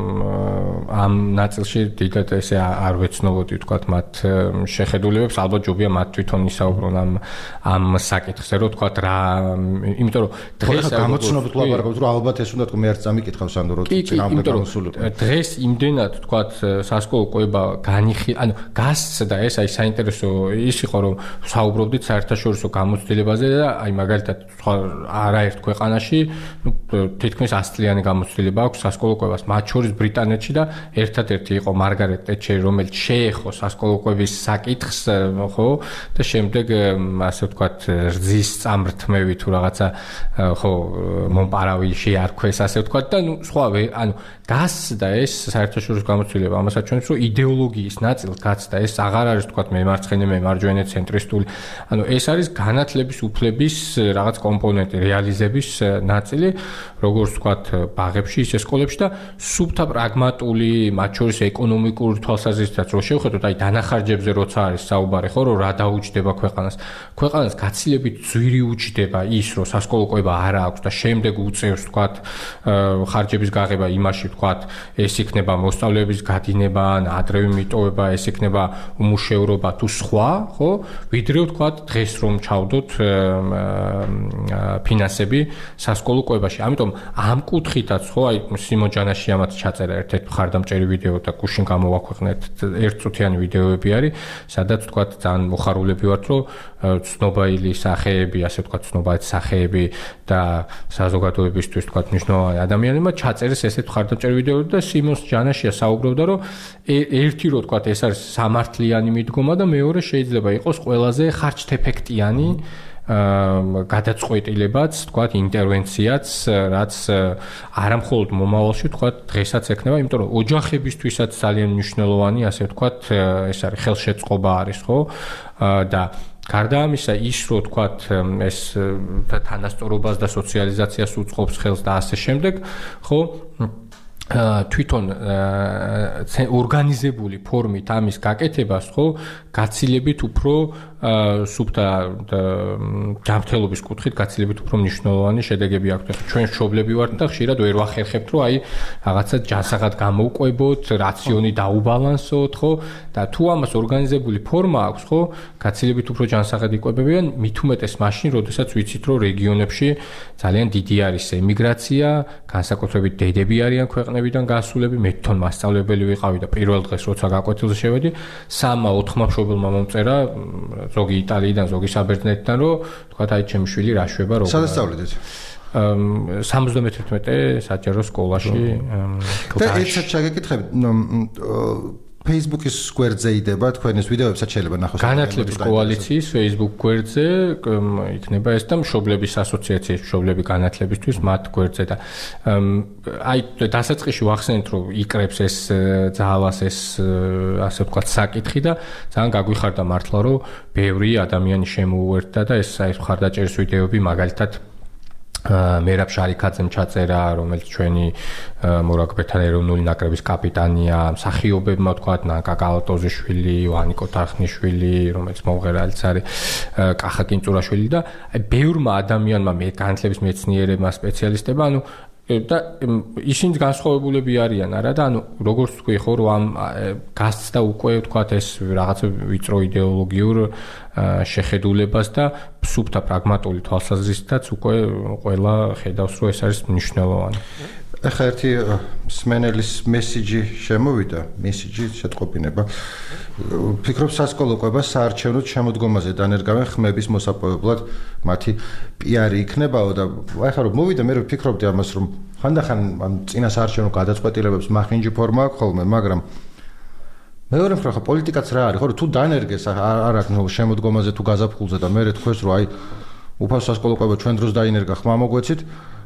ამ ნაწილში დიდად ესე არ ვეცნობოდი თქვათ მათ შეხედულებებს, ალბათ ჯობია მათ თვითონ ისაუბრონ ამ საკითხზე, რომ თქვათ რა, იმიტომ რომ დღეს გამოცნობით ლაპარაკობთ, რომ ალბათ ეს უნდა თქვა მე არც წამიკითხავს ანუ რომ წინააღმდეგ გამოსულიყო. დღეს იმდენად თქვათ სასკოლო კვება ანუ გასცდა ეს აი საინტერესო ის იყო რომ საუბრობდით საერთაშორისო გამოცდილებაზე და აი მაგალითად სხვა არაერთ ქვეყანაში თითქმის 100 წლიანი გამოცდილება აქვს სასკოლო კვებას მათ შორის ბრიტანეთში და ერთადერთი იყო მარგარეტ ტეტჩერი რომელიც შეეხო სასკოლო კვების საკითხს ხო და შემდეგ ასე ვთქვათ რძის წამრთმევი თუ რაღაცა ხო მომპარავი შეარქვეს ასე ვთქვათ და ნუ სხვა ანუ გასცდა ეს საერთაშორისო გამოცდილება ამასაც ჩვენს რომ იდეოლოგიის ნაწილს გაცდა ეს აღარ არის ვთქვათ მემარცხენე მემარჯვენე ცენტრისტული ანუ ეს არის განათლების უფლების რაღაც კომპონენტი რეალიზების ნაწილი როგორც ვთქვათ ბაღებში ისე სკოლებში და სუფთა პრაგმატული მათ შორის ეკონომიკური თვალსაზრისითაც რო შევხედოთ აი დანახარჯებზე როცა არის საუბარი ხო რომ რა დაუჯდება ქვეყანას გაცილებით ძვირი უჯდება ის რომ სასკოლო კვება არა აქვს და შემდეგ უწევს ვთქვათ ხარჯების გაღება იმაში ვთქვათ ეს იქნება მოსწავლეების გადინება ან ადრევი მიტოვება ეს იქნება უმუშევრობა თუ სხვა ხო ვიდრე ვთქვათ დღეს რომ ჩავდოთ ფინანსები სასკოლო კვებაში ამიტომ ამ კუთხითაც ხო აი სიმონ ჯანაშიამაც ჩაწერა ერთ-ერთი მხარდამჭერი ვიდეო და გუშინ გამოვაქვეყნეთ ერთწუთიანი ვიდეოები არის სადაც ვთქვათ ძალიან მოხარულები ვართ რომ ცნობაილი სახეები ასე ვთქვათ ცნობადი სახეები და საზოგადოებისთვის ვთქვათ მნიშვნელოვანი ადამიანებმა ჩაწერეს ესეთ მხარდამჭერი ვიდეოები და სიმონ ჯანაშია საუბრობდა რომ ერთი რო ვთქვათ ეს არის სამართლიანი მიდგომა და მეორე შეიძლება იყოს ყველაზე ხარჯთეფექტიანი გადაწყვეტილებაც, თქვათ, ინტერვენციაც, რაც არამხოლოდ მომავალში, თქვათ, დღესაც ექნება, იმიტომ რომ ოჯახებისთვისაც ძალიან მნიშვნელოვანი, ასე ვთქვათ, ეს არის ხელშეწყობა არის, ხო? და გარდა ამისა, ის რო თქვათ, ეს თანასწორობას და სოციალიზაციას უწყობს ხელს და ასე შემდეგ, ხო? თვითონ ორგანიზებული ფორმით ამის გაკეთებას ხო გაცილებით უფრო სუფთა ჯანმრთელობის კუთხით გაცილებით უფრო მნიშვნელოვანი შედეგები აქვს. ჩვენ მშობლები ვართ და ხშირად ვერ ვახერხებთ რომ აი რაღაცა ჯანსაღად გამოვყვებოთ, რაციონი დაუბალანსოთ, ხო? და თუ ამას ორგანიზებული ფორმა აქვს, ხო? გაცილებით უფრო ჯანსაღად იკვებებიან, მით უმეტეს მაშინ, როდესაც ვიცით რომ რეგიონებში ძალიან დიდი არის ემიგრაცია, განსაკუთრებით დედები არიან ქვეყნებიდან გასულები, მე თვითონ მასწავლებელი ვიყავი და პირველ დღეს როცა გაკვეთილზე შევედი, 3-4 მშობელმა მომწერა ზოგი იტალიიდან, ზოგი საბერძნეთიდან, რომ თქვა აი ჩემი შვილი რა შვება როგორ. სადაც სწავლიდით? 71 საჯარო სკოლაში. და ერთად შეგეკითხებით, Facebook-ის გვერდზე იდება თქვენის ვიდეოებსაც შეიძლება ნახოს. განათლების კოალიციის Facebook გვერდზე იქნება ეს და მშობლების ასოციაციის მშობლები განათლებისთვის მათ გვერდზე და აი დასაწყისში ვახსენეთ რომ იკრებს ეს ძალას ეს ასე ვთქვათ საკითხი და ძალიან გაგვიხარდა მართლა რომ ბევრი ადამიანი შემოუერთდა და ეს აი მხარდაჭერის ვიდეოები მაგალითად მერაბ შარიქაძემ ჩაწერა, რომელიც ჩვენი მორაგბეთან ეროვნული ნაკრების კაპიტანია, მსახიობებმა ვთქვათ, ნანკა კალატოზიშვილი, ვანიკო თახნიშვილი, რომელიც მომღერალიც არის, კახა კინწურაშვილი და ბევრმა ადამიანმა განათლების მეცნიერებმა, სპეციალისტებმა, ანუ და ისინი განსხვავებულები არიან არა და ანუ როგორც თქვი ხო რომ ამ გასცდა უკვე ვთქვათ ეს რაღაცა ვიწრო იდეოლოგიურ შეხედულებას და სუფთა პრაგმატული თვალსაზრისითაც უკვე ყველა ხედავს რომ ეს არის მნიშვნელოვანი. ახლა ერთი სმენელის მესიჯი შემოვიდა, მესიჯი შეტყობინება. ფიქრობ სასკოლო ყვება საარჩევნო შემოდგომაზე დანერგავენ ხმების მოსაპოვებლად მათი პიარი იქნებაო და ახლა რომ მოვიდა მე ვფიქრობდი ამას რომ ხანდახან ამ წინა საარჩევნო გადაწყვეტილებებს მახინჯი ფორმა აქვს ხოლმე, მაგრამ მეორე მხრივ ხა პოლიტიკაც რა არის, ხო რომ თუ დანერგეს არ აქვს შემოდგომაზე თუ გაზაფხულზე და მე თქვენს რომ აი უფასო სასკოლო ყვება ჩვენ დროს დაინერგა ხმა მოგვეცით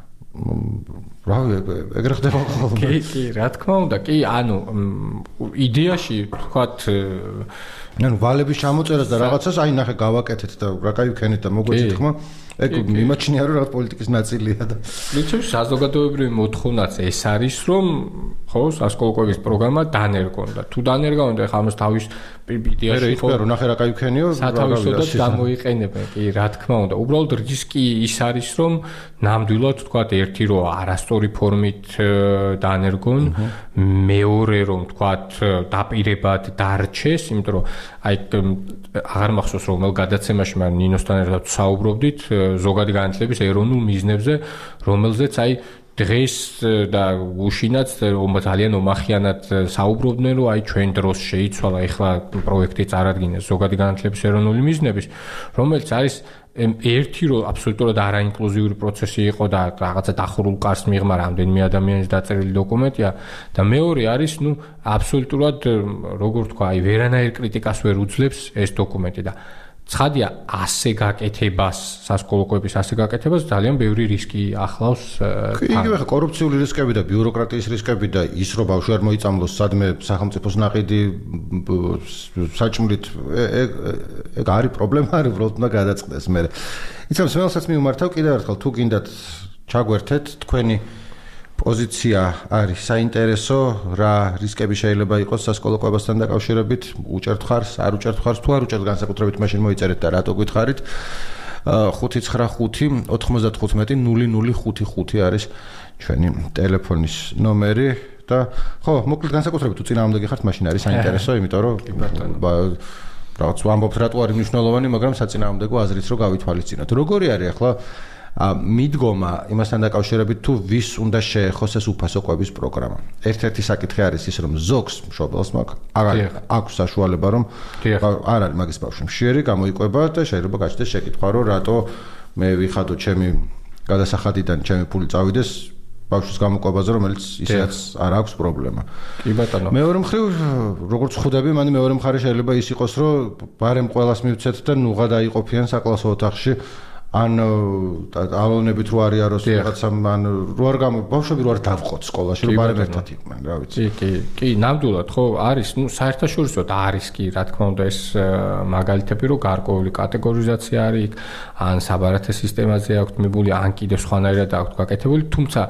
რავი ეგრე ხდება ხოლმე. კი, რა თქმა უნდა, კი, ანუ იდეაში ვთქვათ ანუ ვალების ჩამოწერას და რაღაცას აი ნახე გავაკეთეთ და რა кай ვქენით და მოგვეცით ხმა ეგ მიმაჩნია რომ რაღაც პოლიტიკის ნაწილია და ვიცი საზოგადოებრივი მოთხოვნაც ეს არის რომ ხო სასკოლო კვების პროგრამა დანერგონ და თუ დანერგონ და ახლა ამას თავის იდეაში ხო რომ ნახე რა кай ვქენიო სათავისოდაც გამოიყენებენ კი რა თქმა უნდა უბრალოდ რისკი ის არის რომ ნამდვილად ვთქვათ ერთი რომ არასწორი ფორმით დანერგონ მეორე რომ ვთქვათ დაპირებად დარჩეს იმიტომ რომ აი აღარ მახსოვს რომელ გადაცემაში მაგრამ ნინოსთან ერთად საუბრობდით ზოგადი განათლების ეროვნულ მიზნებზე რომელზეც აი დღეს და უშინაც ძალიან ომახიანად საუბრობდნენ რომ აი ჩვენ დროს შეიცვალა ეხლა პროექტი წარადგინეს ზოგადი განათლების ეროვნული მიზნების რომელიც არის ერთი რომ აბსოლუტურად არაინკლუზიური პროცესი იყო და რაღაცა დახურულ კარს მიღმა რამდენიმე ადამიანის დაწერილი დოკუმენტია და მეორე არის ნუ აბსოლუტურად როგორ თქვა აი ვერანაირ კრიტიკას ვერ უძლებს ეს დოკუმენტი და ცხადია ასე გაკეთებას სასკოლო კვების ასე გაკეთებას ძალიან ბევრი რისკი ახლავს იგივე ხა კორუფციული რისკები და ბიუროკრატიის რისკები და ის რომ ბავშვი არ მოიწამლოს სადმე სახელმწიფოს ნაყიდი საჭმლით ეგ არის პრობლემა არის უბრალოდ უნდა გადაწყდეს მე იცით რომელსაც მიმართავ კიდევ ერთხელ თუ გინდათ ჩაგვერთეთ თქვენი პოზიცია არის საინტერესო რა რისკები შეიძლება იყოს სასკოლო კვებასთან დაკავშირებით უჭერთ ხარს არ უჭერთ ხარს თუ არ უჭერთ განსაკუთრებით მაშინ მოიწერეთ და რატო გითხარით 595 95 არის ჩვენი ტელეფონის ნომერი და ხო მოკლედ განსაკუთრებით თუ წინააღმდეგი ხართ მაშინ არის საინტერესო იმიტომ რომ რაღაც ვამბობთ რატო არის მნიშვნელოვანი მაგრამ საწინააღმდეგო აზრით რომ გავითვალისწინოთ როგორი არის ახლა მიდგომა იმასთან დაკავშირებით თუ ვის უნდა შეეხოს ეს უფასო კვების პროგრამა. ერთ-ერთი საკითხი არის ის რომ ზოგს მშობელს აქვს საშუალება რომ არ არის მაგის ბავშვი მშიერი გამოიყვება და შეიძლება გაჩნდეს შეკითხვა რომ რატო მე ვიხადო ჩემი გადასახადიდან ჩემი ფული წავიდეს ბავშვის გამოყვებაზე რომელიც ისედაც არ აქვს პრობლემა. კი ბატონო. მეორე მხრივ როგორც ხვდები მან მეორე მხარე შეიძლება ის იყოს რომ ბარემ ყველას მივცეთ და ნუღა დაიყოფიან საკლასო ოთახში ან ალონებით რო არის აროს რაღაცა ან რო არ ბავშვები რო არ დავყოთ სკოლაში რო ბარემ ერთად იყვნენ რა ვიცი კი ნამდვილად ხო არის ნუ საერთაშორისო და არის კი რა თქმა უნდა ეს მაგალითები რო გარკვეული კატეგორიზაცია არის იქ ან საბარათე სისტემაზე აქვს მიბული ან კიდევ სხვანაირად აქვს გაკეთებული თუმცა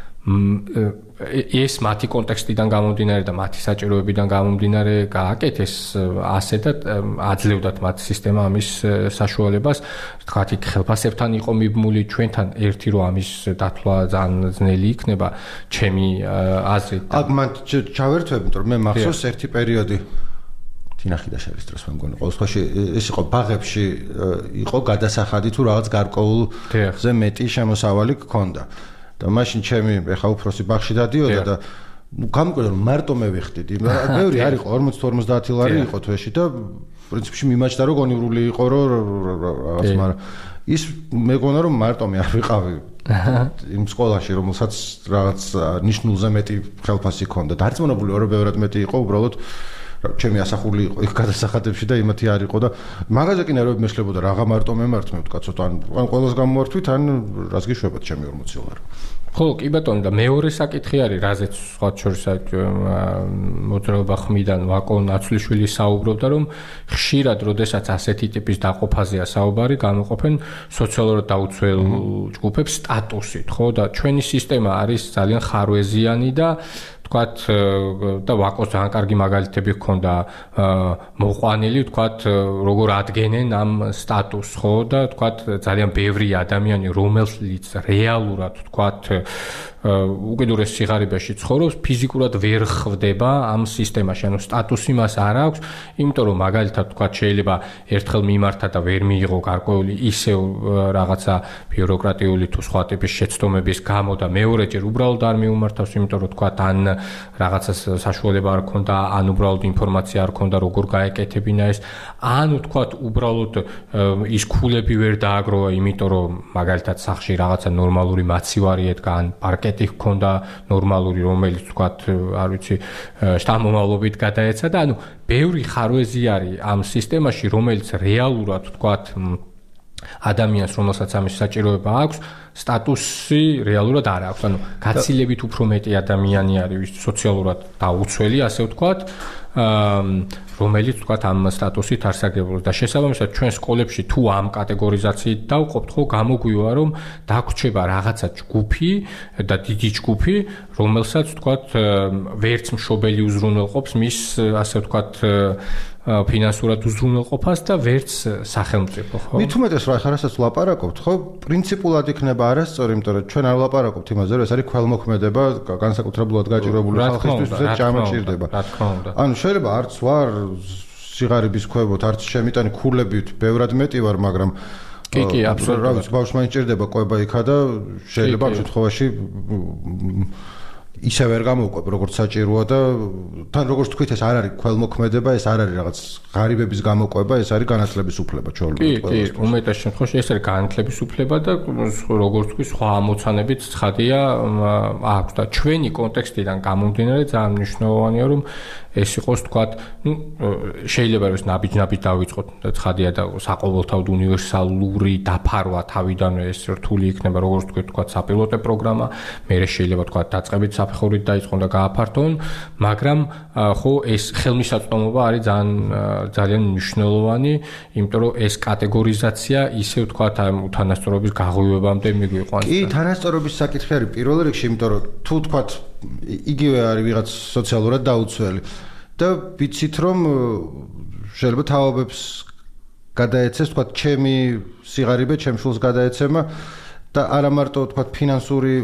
ეს მათი კონტექსტიდან გამომდინარე და მათი საჭიროებიდან გამომდინარე გააკეთეს ასე და აძლევდათ მათ სისტემა ამის საშუალებას თქვათ იქ ხელფასებთან იყო მიბმული ჩვენთან ერთი რომ ამის დათვლა ძალიან ძნელი იქნება ჩემი აზრით აქ მან ჩავერთვებ იმიტომ რომ მე მახსოვს ერთი პერიოდი თინახიდაშელის დროს მე მგონი ყოველ შემთხვევაში ეს იყო ბაღებში იყო გადასახადი თუ რაღაც გარკვეულზე მეტი შემოსავალი გქონდა და მაშინ ჩემი ეხა უფროსი ბაღში დადიოდა და გამკვირდა რომ მარტო მე ვიხდით. ბევრი არ იყო 40-50 ლარი იყო თვეში და პრინციპში მიმაჩნდა რომ გონივრული იყო რომ რაღაც, მაგრამ ის მეგონა რომ მარტო მე არ ვიყავი იმ სკოლაში, რომელსაც რაღაც ნიშნულზე მეტი ხელფასი ჰქონდა. დარწმუნებული ვარ რომ ბევრად მეტი იყო, უბრალოდ ჩემი ასახული იყო იქ გადასახადებში და იმათი არ იყო და მაღაზია კი ნერვები მეშლებოდა რაღა მარტო მემართმე ვთქვა ცოტა ან ყველას გამოვართვით ან რას გიშვებათ ჩემი 40 ლარი. ხო, კი ბატონო და მეორე საკითხი არის, რაზეც სხვა შორის მოძრაობა ხმიდან ვაკო ნაცვლიშვილი საუბრობდა, რომ ხშირად, როდესაც ასეთი ტიპის დაყოფაზეა საუბარი, გამოყოფენ სოციალურად დაუცველ ჯგუფებს სტატუსით, ხო და ჩვენი სისტემა არის ძალიან ხარვეზიანი და თქვათ და ვაკოს ძალიან კარგი მაგალითები ჰქონდა მოყვანილი, თქვათ როგორ ადგენენ ამ სტატუსს, ხო და თქვათ ძალიან ბევრი ადამიანი, რომელსაც რეალურად თქვათ უკიდურეს სიღარიბეში ცხოვრობს, ფიზიკურად ვერ ხვდება ამ სისტემაში, ანუ სტატუსი მას არ აქვს, იმიტომ რომ მაგალითად თქვათ შეიძლება ერთხელ მიმართა და ვერ მიიღო გარკვეული ისევ რაღაცა ბიუროკრატიული თუ სხვა ტიპის შეცდომების გამო და მეორეჯერ უბრალოდ არ მიუმართავს, იმიტომ რომ თქვათ ან რაღაცა საშუალება არ ქონდა, ან უბრალოდ ინფორმაცია არ ქონდა როგორ გაეკეთებინა ეს, ან თქვათ უბრალოდ ის ქულები ვერ დააგროვა, იმიტომ რომ მაგალითად სახლში რაღაცა ნორმალური მაცივარი ედგა, ან პარკეტი ჰქონდა ნორმალური, რომელიც თქვათ, არ ვიცი, შთამომავლობით გადაეცა და ანუ ბევრი ხარვეზი არის ამ სისტემაში, რომელიც რეალურად თქვათ ადამიანს, რომელსაც ამის საჭიროება აქვს, სტატუსი რეალურად არ აქვს. ანუ გაცილებით უფრო მეტი ადამიანი არის, ვის სოციალურად დაუცველი, ასე ვთქვათ, რომელიც თქვათ ამ სტატუსით არსაგებობს და შესაბამისად ჩვენ სკოლებში თუ ამ კატეგორიზაციით დავყოფთ, ხო, გამოგვივა რომ დაგვრჩება რაღაცა ჯგუფი და დიდი ჯგუფი, რომელსაც თქვათ ვერც მშობელი უზრუნველყოფს მის, ასე ვთქვათ, ფინანსურად უზრუნველყოფას და ვერც სახელმწიფო, ხო? მით უმეტეს რა ხარასაც ვლაპარაკობთ, ხო? პრინციპულად იქნება არასწორი, იმიტომ რომ ჩვენ არ ვლაპარაკობთ იმაზე, რომ ეს არის ქველმოქმედება, განსაკუთრებულად გაჭირებული ხალხისთვის, ვისაც ჭამაჭირდება. ანუ შეიძლება არც ვარ სიღარიბის ქვევოთ, არც შემიტანი ქულებით ბევრად მეტი ვარ, მაგრამ კი, აბსოლუტურად. რა ვიცი, ბავშვმა იჭირდება ყვება იქა და შეიძლება ამ შემთხვევაში ისე ვერ გამოვყვებ როგორც საჭიროა და თან როგორც თქვით ეს არ არის ქველმოქმედება, ეს არ არის რაღაც ღარიბების გამოყვება, ეს არის განათლების უფლება ჩვეულებრივ. კი, უმეტეს შემთხვევაში ეს არის განათლების უფლება და როგორც თქვი სხვა ამოცანებით ცხადია აქვს და ჩვენი კონტექსტიდან გამომდინარე ძალიან მნიშვნელოვანია რომ ეს იყოს თქვათ, შეიძლება რომ ეს ნაბიჯ დავიწყოთ და ცხადია და საყოველთაოდ უნივერსალური დაფარვა თავიდანვე ეს რთული იქნება, როგორც თქვით, საპილოტო პროგრამა, მერე შეიძლება თქვათ დაწყებით საფეხურით დაიწყონ და გააფართონ, მაგრამ ხო ეს ხელმისაწვდომობა არის ძალიან მნიშვნელოვანი, იმიტომ რომ ეს კატეგორიზაცია ისე ვთქვათ ამ უთანასწორობის გაღვივებამდე მიგვიყვანს. კი, თანასწორობის საკითხი არის პირველ რიგში, იმიტომ რომ თუ ვთქვათ იგივე არის ვიღაც სოციალურად დაუცველი და ვიცით რომ შეიძლება თაობებს გადაეცეს, ვთქვათ, ჩემი სიღარიბე, ჩემ შულს გადაეცემა და არა მარტო თქვათ ფინანსური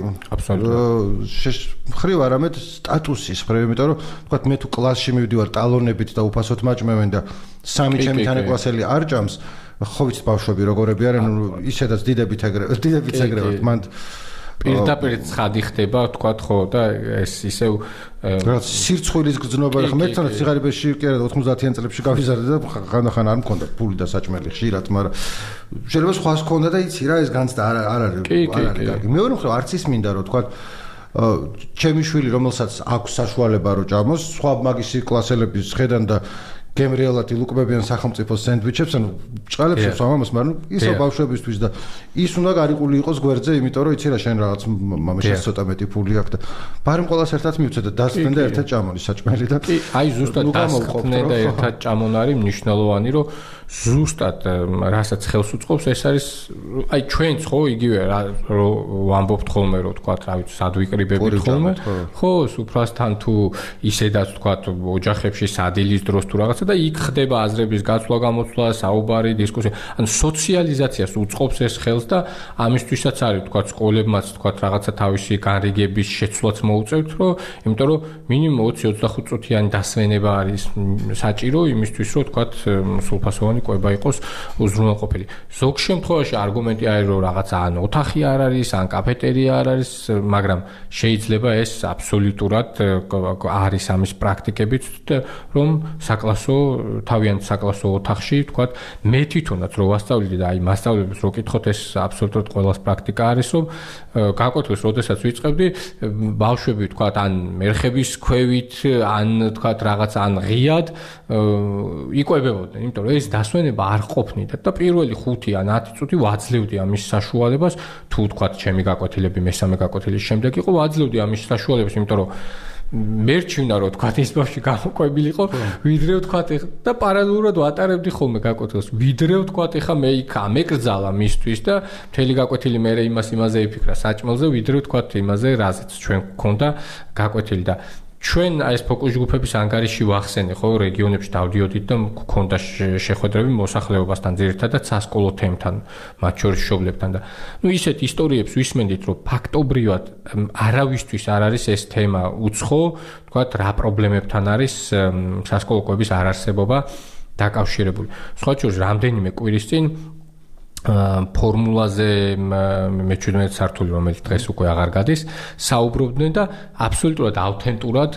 მხრივ, არამედ სტატუსის მხრივ, იმიტომ რომ თქვათ მე თუ კლასში მივდივარ ტალონებით და უფასოდ მაჭმევენ და სამი ჩემი თანაკლასელი არ ჭამს, ხო ვიცით ბავშვები როგორები არიან, ისედაც დიდებით ეგრევათ, მანდ პირდაპირ ცხადი ხდება, თქვათ, ხო და ეს ისევ რაღაც სირცხვილის გრძნობა, ხა მეცნად სიღარიბეში კი არა 90-იან წლებში გავიზარდე და ხანდახან არ მქონდა ფული და საჭმელი ხშირად, მაგრამ შეიძლება სხვას ჰქონდა და იცი რა ეს განცდა არ არის კარგი. მეორე მხრივ არც ის მინდა რომ თქვათ ჩემი შვილი რომელსაც აქვს საშუალება რომ ჭამოს, სხვა მაგისი კლასელების ხედან და გემრიელად ილუკბებიან სახელმწიფოს სენდვიჩებს, ანუ ჭყალებს ამას, მაგრამ ისო ბავშვებისთვის და ის უნდა გარიყული იყოს გვერდზე, იმიტომ რომ იცი რა შენ რაღაც მამაშენს ცოტა მეტი ფული აქვს და ბარემ ყოველას ერთად მივცე და დასწრენ და ერთად ჭამონი საჭმელი და კი, აი ზუსტად დასწრენ და ერთად ჭამონ არის მნიშვნელოვანი, რომ ზუსტად რასაც ხელს უწყობს, ეს არის აი ჩვენც ხო იგივე რომ ვამბობთ ხოლმე რომ თქვათ, რა ვიცი, სად ვიკრიბებით ხოლმე, ხო, სუფრასთან თუ ისედაც თქვათ ოჯახებში სადილის დროს თუ რაღაცა და იქ ხდება აზრების გაცვლა, გამოცვლა, საუბარი, დისკუსია. ანუ სოციალიზაციას უწყობს ეს ხელს და ამისთვისაც არის თქვათ სკოლებმაც თქვათ რაღაცა თავისი განრიგების შეცვლაც მოუწევთ, რომ იმიტომ რომ მინიმუმ 20-25 წუთიანი დასვენება არის საჭირო იმისთვის, რომ თქვათ სრულფასოვანი მრავალწლოვანი კვება იყოს უზრუნველყოფილი. ზოგ შემთხვევაში არგუმენტი არის რომ რაღაცა ან ოთახი არ არის, ან კაფეტერია არ არის, მაგრამ შეიძლება ეს აბსოლუტურად არის ამის პრაქტიკებიც, რომ საკლასო თავიანთ საკლასო ოთახში, თქვათ, მე თვითონაც რო ვასწავლდი და აი მასწავლებლებს რო კითხოთ, ეს აბსოლუტურად ყველას პრაქტიკა არის, რომ გაკვეთილს როდესაც ვიწყებდი, ბავშვები თქვათ, ან მერხების ქვევით, ან თქვათ რაღაც ან ღიად იკვებებოდნენ, იმიტომ რომ ეს დასვენება არ ყოფნიდა და პირველი 5 ან 10 წუთი ვაძლევდი ამის საშუალებას, თუ თქვათ, ჩემი გაკვეთილები მესამე გაკვეთილის შემდეგ იყო, ვაძლევდი ამის საშუალებას, იმიტომ რომ მერჩივნა რომ თქვათ ის ბავშვი გამოყვებილიყო, ვიდრე თქვათ და პარალელურად ვატარებდი ხოლმე გაკვეთილს, ვიდრე თქვათ ეხა მე იქ ამეკრძალა მისთვის და მთელი გაკვეთილი მე იმაზე იფიქრა საჭმელზე, ვიდრე თქვათ იმაზე, რაზეც ჩვენ გქონდა გაკვეთილი და ჩვენ ეს ფოკუს ჯგუფების ანგარიში ვახსენე, ხო, რეგიონებში დავდიოდით და გქონდა შეხვედრები მოსახლეობასთან, ძირითადად სასკოლო თემთან, მათ შორის მშობლებთან და ისეთ ისტორიებს ვისმენდით, რომ ფაქტობრივად არავისთვის არ არის ეს თემა უცხო, თქვათ, რა პრობლემებთან არის სასკოლო კვების არარსებობა დაკავშირებული. სხვა შორის რამდენიმე კვირის წინ ფორმულაზე მე-17 სართული, რომელიც დღეს უკვე აღარ გადის, საუბრობდნენ და აბსოლუტურად ავთენტურად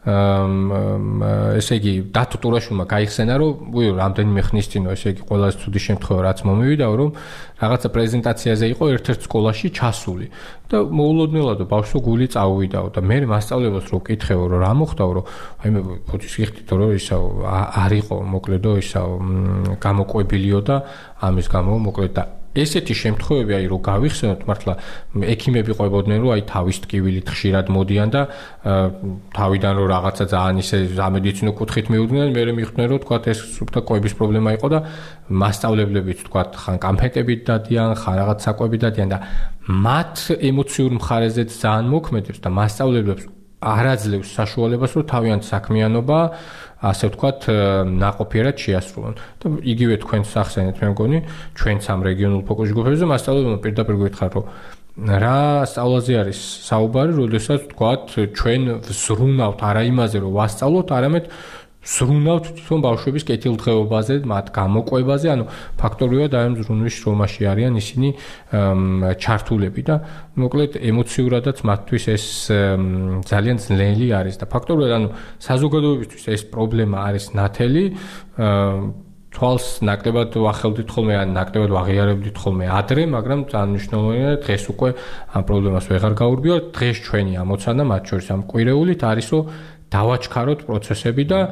ესე იგი დათო ტურაშვილმა გაიხსენა, რომ რამდენიმე ხნის წინ, ესე იგი ყველაზე ცუდი შემთხვევა რაც მომივიდა, რომ რაღაცა პრეზენტაციაზე იყო ერთ-ერთ სკოლაში ჩასული და მოულოდნელად ბავშვო გული წავიდაო და მე მასწავლებლებს რო ვკითხეო, რომ რა მოხდაო, რომ აი მე ფოთის გიხდით, რომ ისა არ იყო მოკლედო, ისა გამოყვებილიო და ამის გამო მოკლედ და ესეთი შემთხვევები აი რო გავიხსენოთ, მართლა ექიმები ყვებოდნენ, რომ აი თავის ტკივილით ხშირად მოდიან და თავიდან რომ რაღაცა ძალიან ისე სამედიცინო კუთხით მიუძღვნენ, მე მიხვდნენ, რომ თქვათ ეს სუფთა კვების პრობლემა იყო და მასწავლებლებიც თქვათ ხან კამფეტებით დადიან, ხან რაღაც საკვებით დადიან და მათ ემოციურ მხარეზეც ძალიან მოქმედებს და მასწავლებლებს არ აძლევს საშუალებას, რომ თავიანთ საქმიანობა ასე ვთქვათ, ნაყოფიერად შეასრულონ. და იგივე თქვენს ახსენეთ, მე მგონი, ჩვენც ამ რეგიონულ ფოკუს ჯგუფებზე მასწავლებლებმა პირდაპირ გითხართ, რომ რა სწავლაზე არის საუბარი, როდესაც ვთქვათ, ჩვენ ვზრუნავთ არა იმაზე, რომ ვასწავლოთ, არამედ ვზრუნავთ თვითონ ბავშვების კეთილდღეობაზე, მათ გამოყვებაზე, ანუ ფაქტორია და ამ ზრუნვის შრომაში არიან ისინი ჩართულები და მოკლედ ემოციურადაც მათთვის ეს ძალიან ძნელი არის და ფაქტორია, ანუ საზოგადოებისთვის ეს პრობლემა არის ნათელი, თვალს ნაკლებად ვახელდით ხოლმე, ან ნაკლებად ვაღიარებდით ხოლმე ადრე, მაგრამ ძალიან მნიშვნელოვანია დღეს უკვე ამ პრობლემას ვეღარ გაურბიოთ, დღეს ჩვენი ამოცანა, მათ შორის ამ კვირეულით არის, რომ დავაჩქაროთ პროცესები და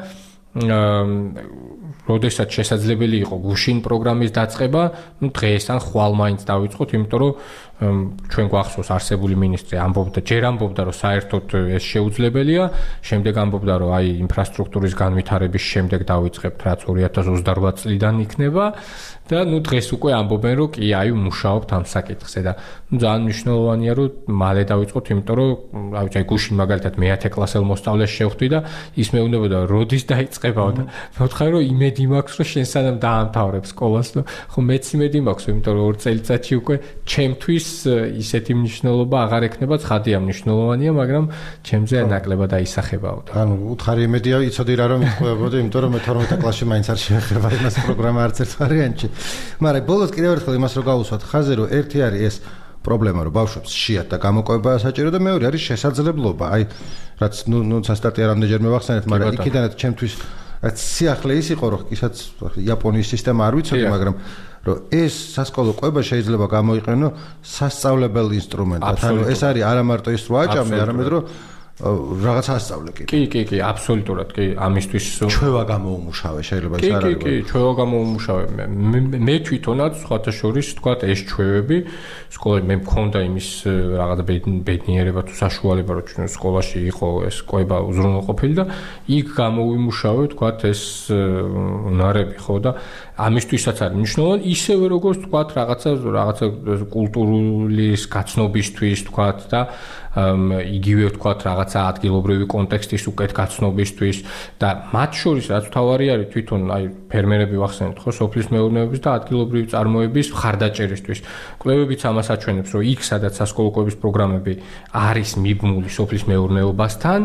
როდესაც შესაძლებელი იყო გუშინ პროგრამის დაწყება, დღეს ან ხვალ მაინც დავიწყოთ, იმიტომ რომ ჩვენ გვახსოვს არსებული მინისტრი ჯერ ამბობდა, რომ საერთოდ ეს შეუძლებელია, შემდეგ ამბობდა, რომ აი ინფრასტრუქტურის განვითარების შემდეგ დავიწყებთ, რაც 2028 წლიდან იქნება და დღეს უკვე ამბობენ, რომ კი, აი მუშაობთ ამ საკითხზე და ძალიან მნიშვნელოვანია, რომ მალე დავიწყოთ, იმიტომ რომ აი გუშინ მაგალითად მე-10 კლასელ მოსწავლეს შევხვდი და ის მეუბნებოდა, როდის დაიწყებაო და მოვთხარი, რომ იმედი მაქვს, რომ შენ სანამ დაამთავრებ სკოლას, ხო მეც იმედი მაქვს, იმიტომ რომ 2 წელიწადში უკვე ჩემთვის ისეთი მნიშვნელობა აღარ ექნება, ცხადია მნიშვნელოვანია, მაგრამ ჩემზე ნაკლებად აისახებაო. ანუ უთხარი იმედია, იცოდი რა რომ იყვებოდი, იმიტომ რომ მე 12 კლასში მაინც არ შეეხება იმას პროგრამა არც ერთ ვარიანტში. მაგრამ ბოლოს კიდევ ერთხელ იმას რო გავუსვათ ხაზე, რომ ერთი არის ეს პრობლემა, რომ ბავშვებს შეათ და გამოყვება საჭირო და მეორე არის შესაძლებლობა. აი რაც ნუ სასტარტია რამდენჯერ მევახსენეთ, მაგრამ იქიდანაც ჩემთვის რაც სიახლე ის იყო, რომ ისაც იაპონიის სისტემა არ ვიცოდი, მაგრამ რომ ეს სასკოლო კვება შეიძლება გამოიყენო სასწავლებელ ინსტრუმენტად. ანუ ეს არის არა მარტო ის რო აჭამე, არამედ რომ რაღაც ასწავლე კი. კი, აბსოლუტურად კი, ამისთვის ჩვევა გამოუმუშავე შეიძლება ეს არ არის. კი, ჩვევა გამოუმუშავე. მე თვითონაც სხვათა შორის ვთქვათ, ეს ჩვევები სკოლაში მე მქონდა იმის რაღაცა ბედნიერება თუ საშუალება, რომ ჩვენ სკოლაში იყო ეს კვება უზრუნველყოფილი და იქ გამოიმუშავე, ვთქვათ, ეს უნარები, ხო და ამისთვისაც არის მნიშვნელოვანი, ისევე როგორც ვთქვათ, რაღაცა კულტურული გაცნობისთვის, ვთქვათ და იგივე ვთქვათ რაღაცა ადგილობრივი კონტექსტის უკეთ გაცნობისთვის და მათ შორის რაც თავარი არის თვითონ აი ფერმერები ვახსენეთ ხო სოფლის მეურნეობის და ადგილობრივი წარმოების მხარდაჭერისთვის. კვლევებიც ამას აჩვენებს, რომ იქ სადაც სასკოლო კვების პროგრამები არის მიბმული სოფლის მეურნეობასთან,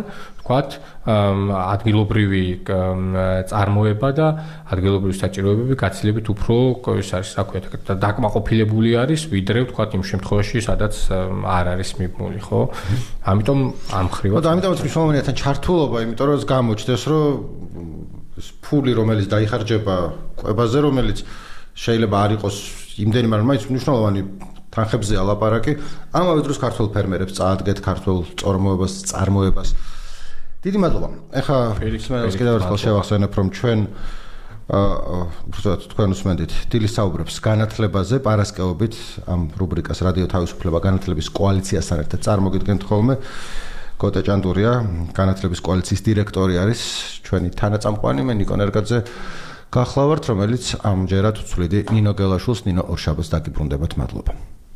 ვთქვათ, ადგილობრივი წარმოება და ადგილობრივი საჭიროებები გაცილებით უფრო ის არის, რა ქვია, დაკმაყოფილებული არის, ვიდრე ვთქვათ იმ შემთხვევაში, სადაც არ არის მიბმული, ხო? ამიტომ ამ ხრივად. და ამიტომაც მნიშვნელოვანია თან ჩართულობა, იმიტომ რომ გამოჩნდეს, რომ ფული, რომელიც დაიხარჯება კვებაზე, რომელიც შეიძლება არ იყოს იმდენი, მაგრამ მაინც მნიშვნელოვანი თანხებზეა ლაპარაკი, ამავე დროს ქართველ ფერმერებს წაადგენთ ქართულ წარმოებას. დიდი მადლობა. ეხლა მსმენელს კიდევ ერთხელ შევახსენებ, რომ ჩვენ თქვენ უსმენთ დილის საუბრებს განათლებაზე, პარასკევობით ამ რუბრიკას რადიო თავისუფლება განათლების კოალიციასთან ერთად წარმოგიდგენთ ხოლმე. კოტე ჭანდურია, განათლების კოალიციის დირექტორი არის, ჩვენი თანაწამყვანი, მე ნიკო ნერგაძე გახლავართ, რომელიც ამჯერად ვცვლიდი ნინო გელაშვილს, ნინო ორშაბათს დაგიბრუნდებათ, მადლობა.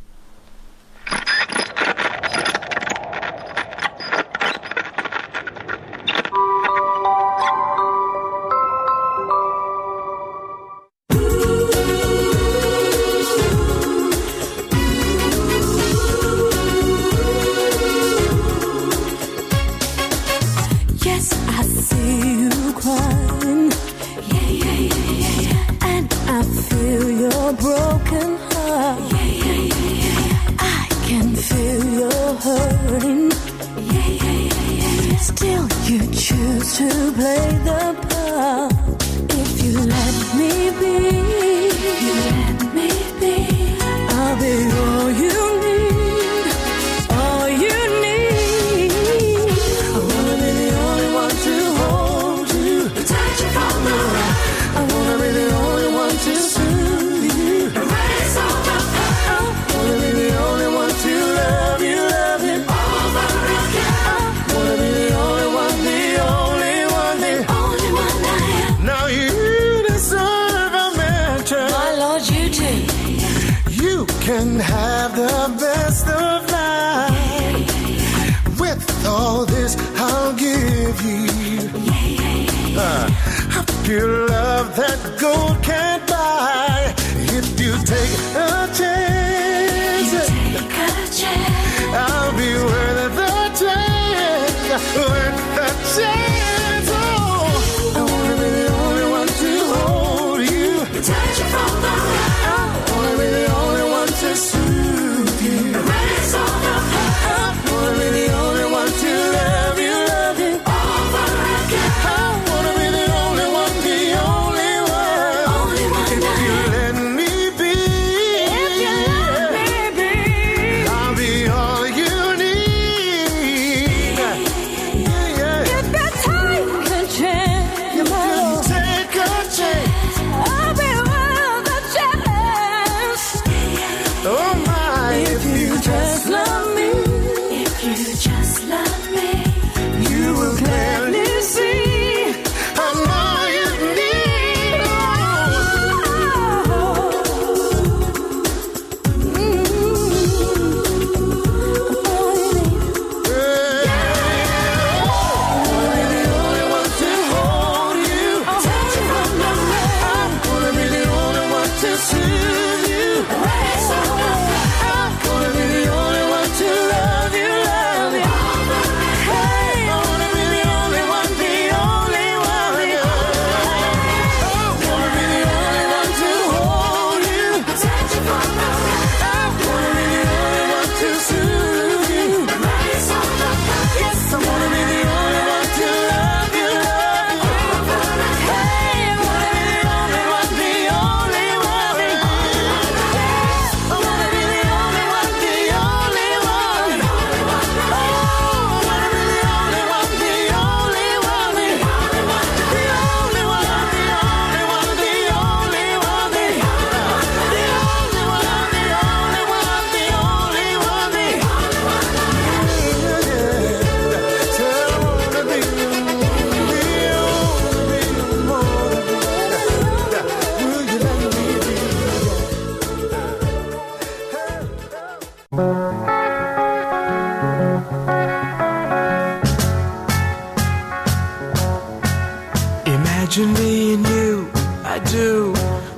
Imagine me and you, I do.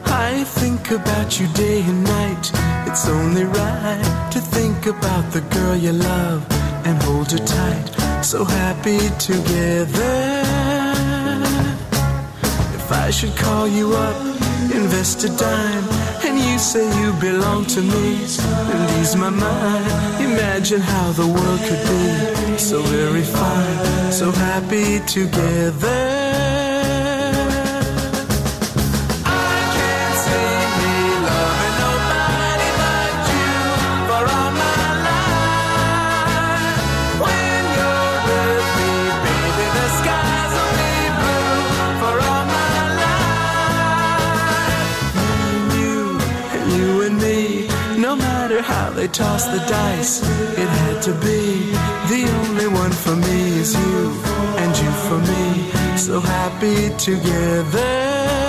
I think about you day and night. It's only right to think about the girl you love and hold her tight. so happy together. If I should call you up, invest a dime, and you say you belong to me, and ease my mind. Imagine how the world could be so very fine, so happy together. How they toss the dice, it had to be. The only one for me is you, and you for me, so happy together.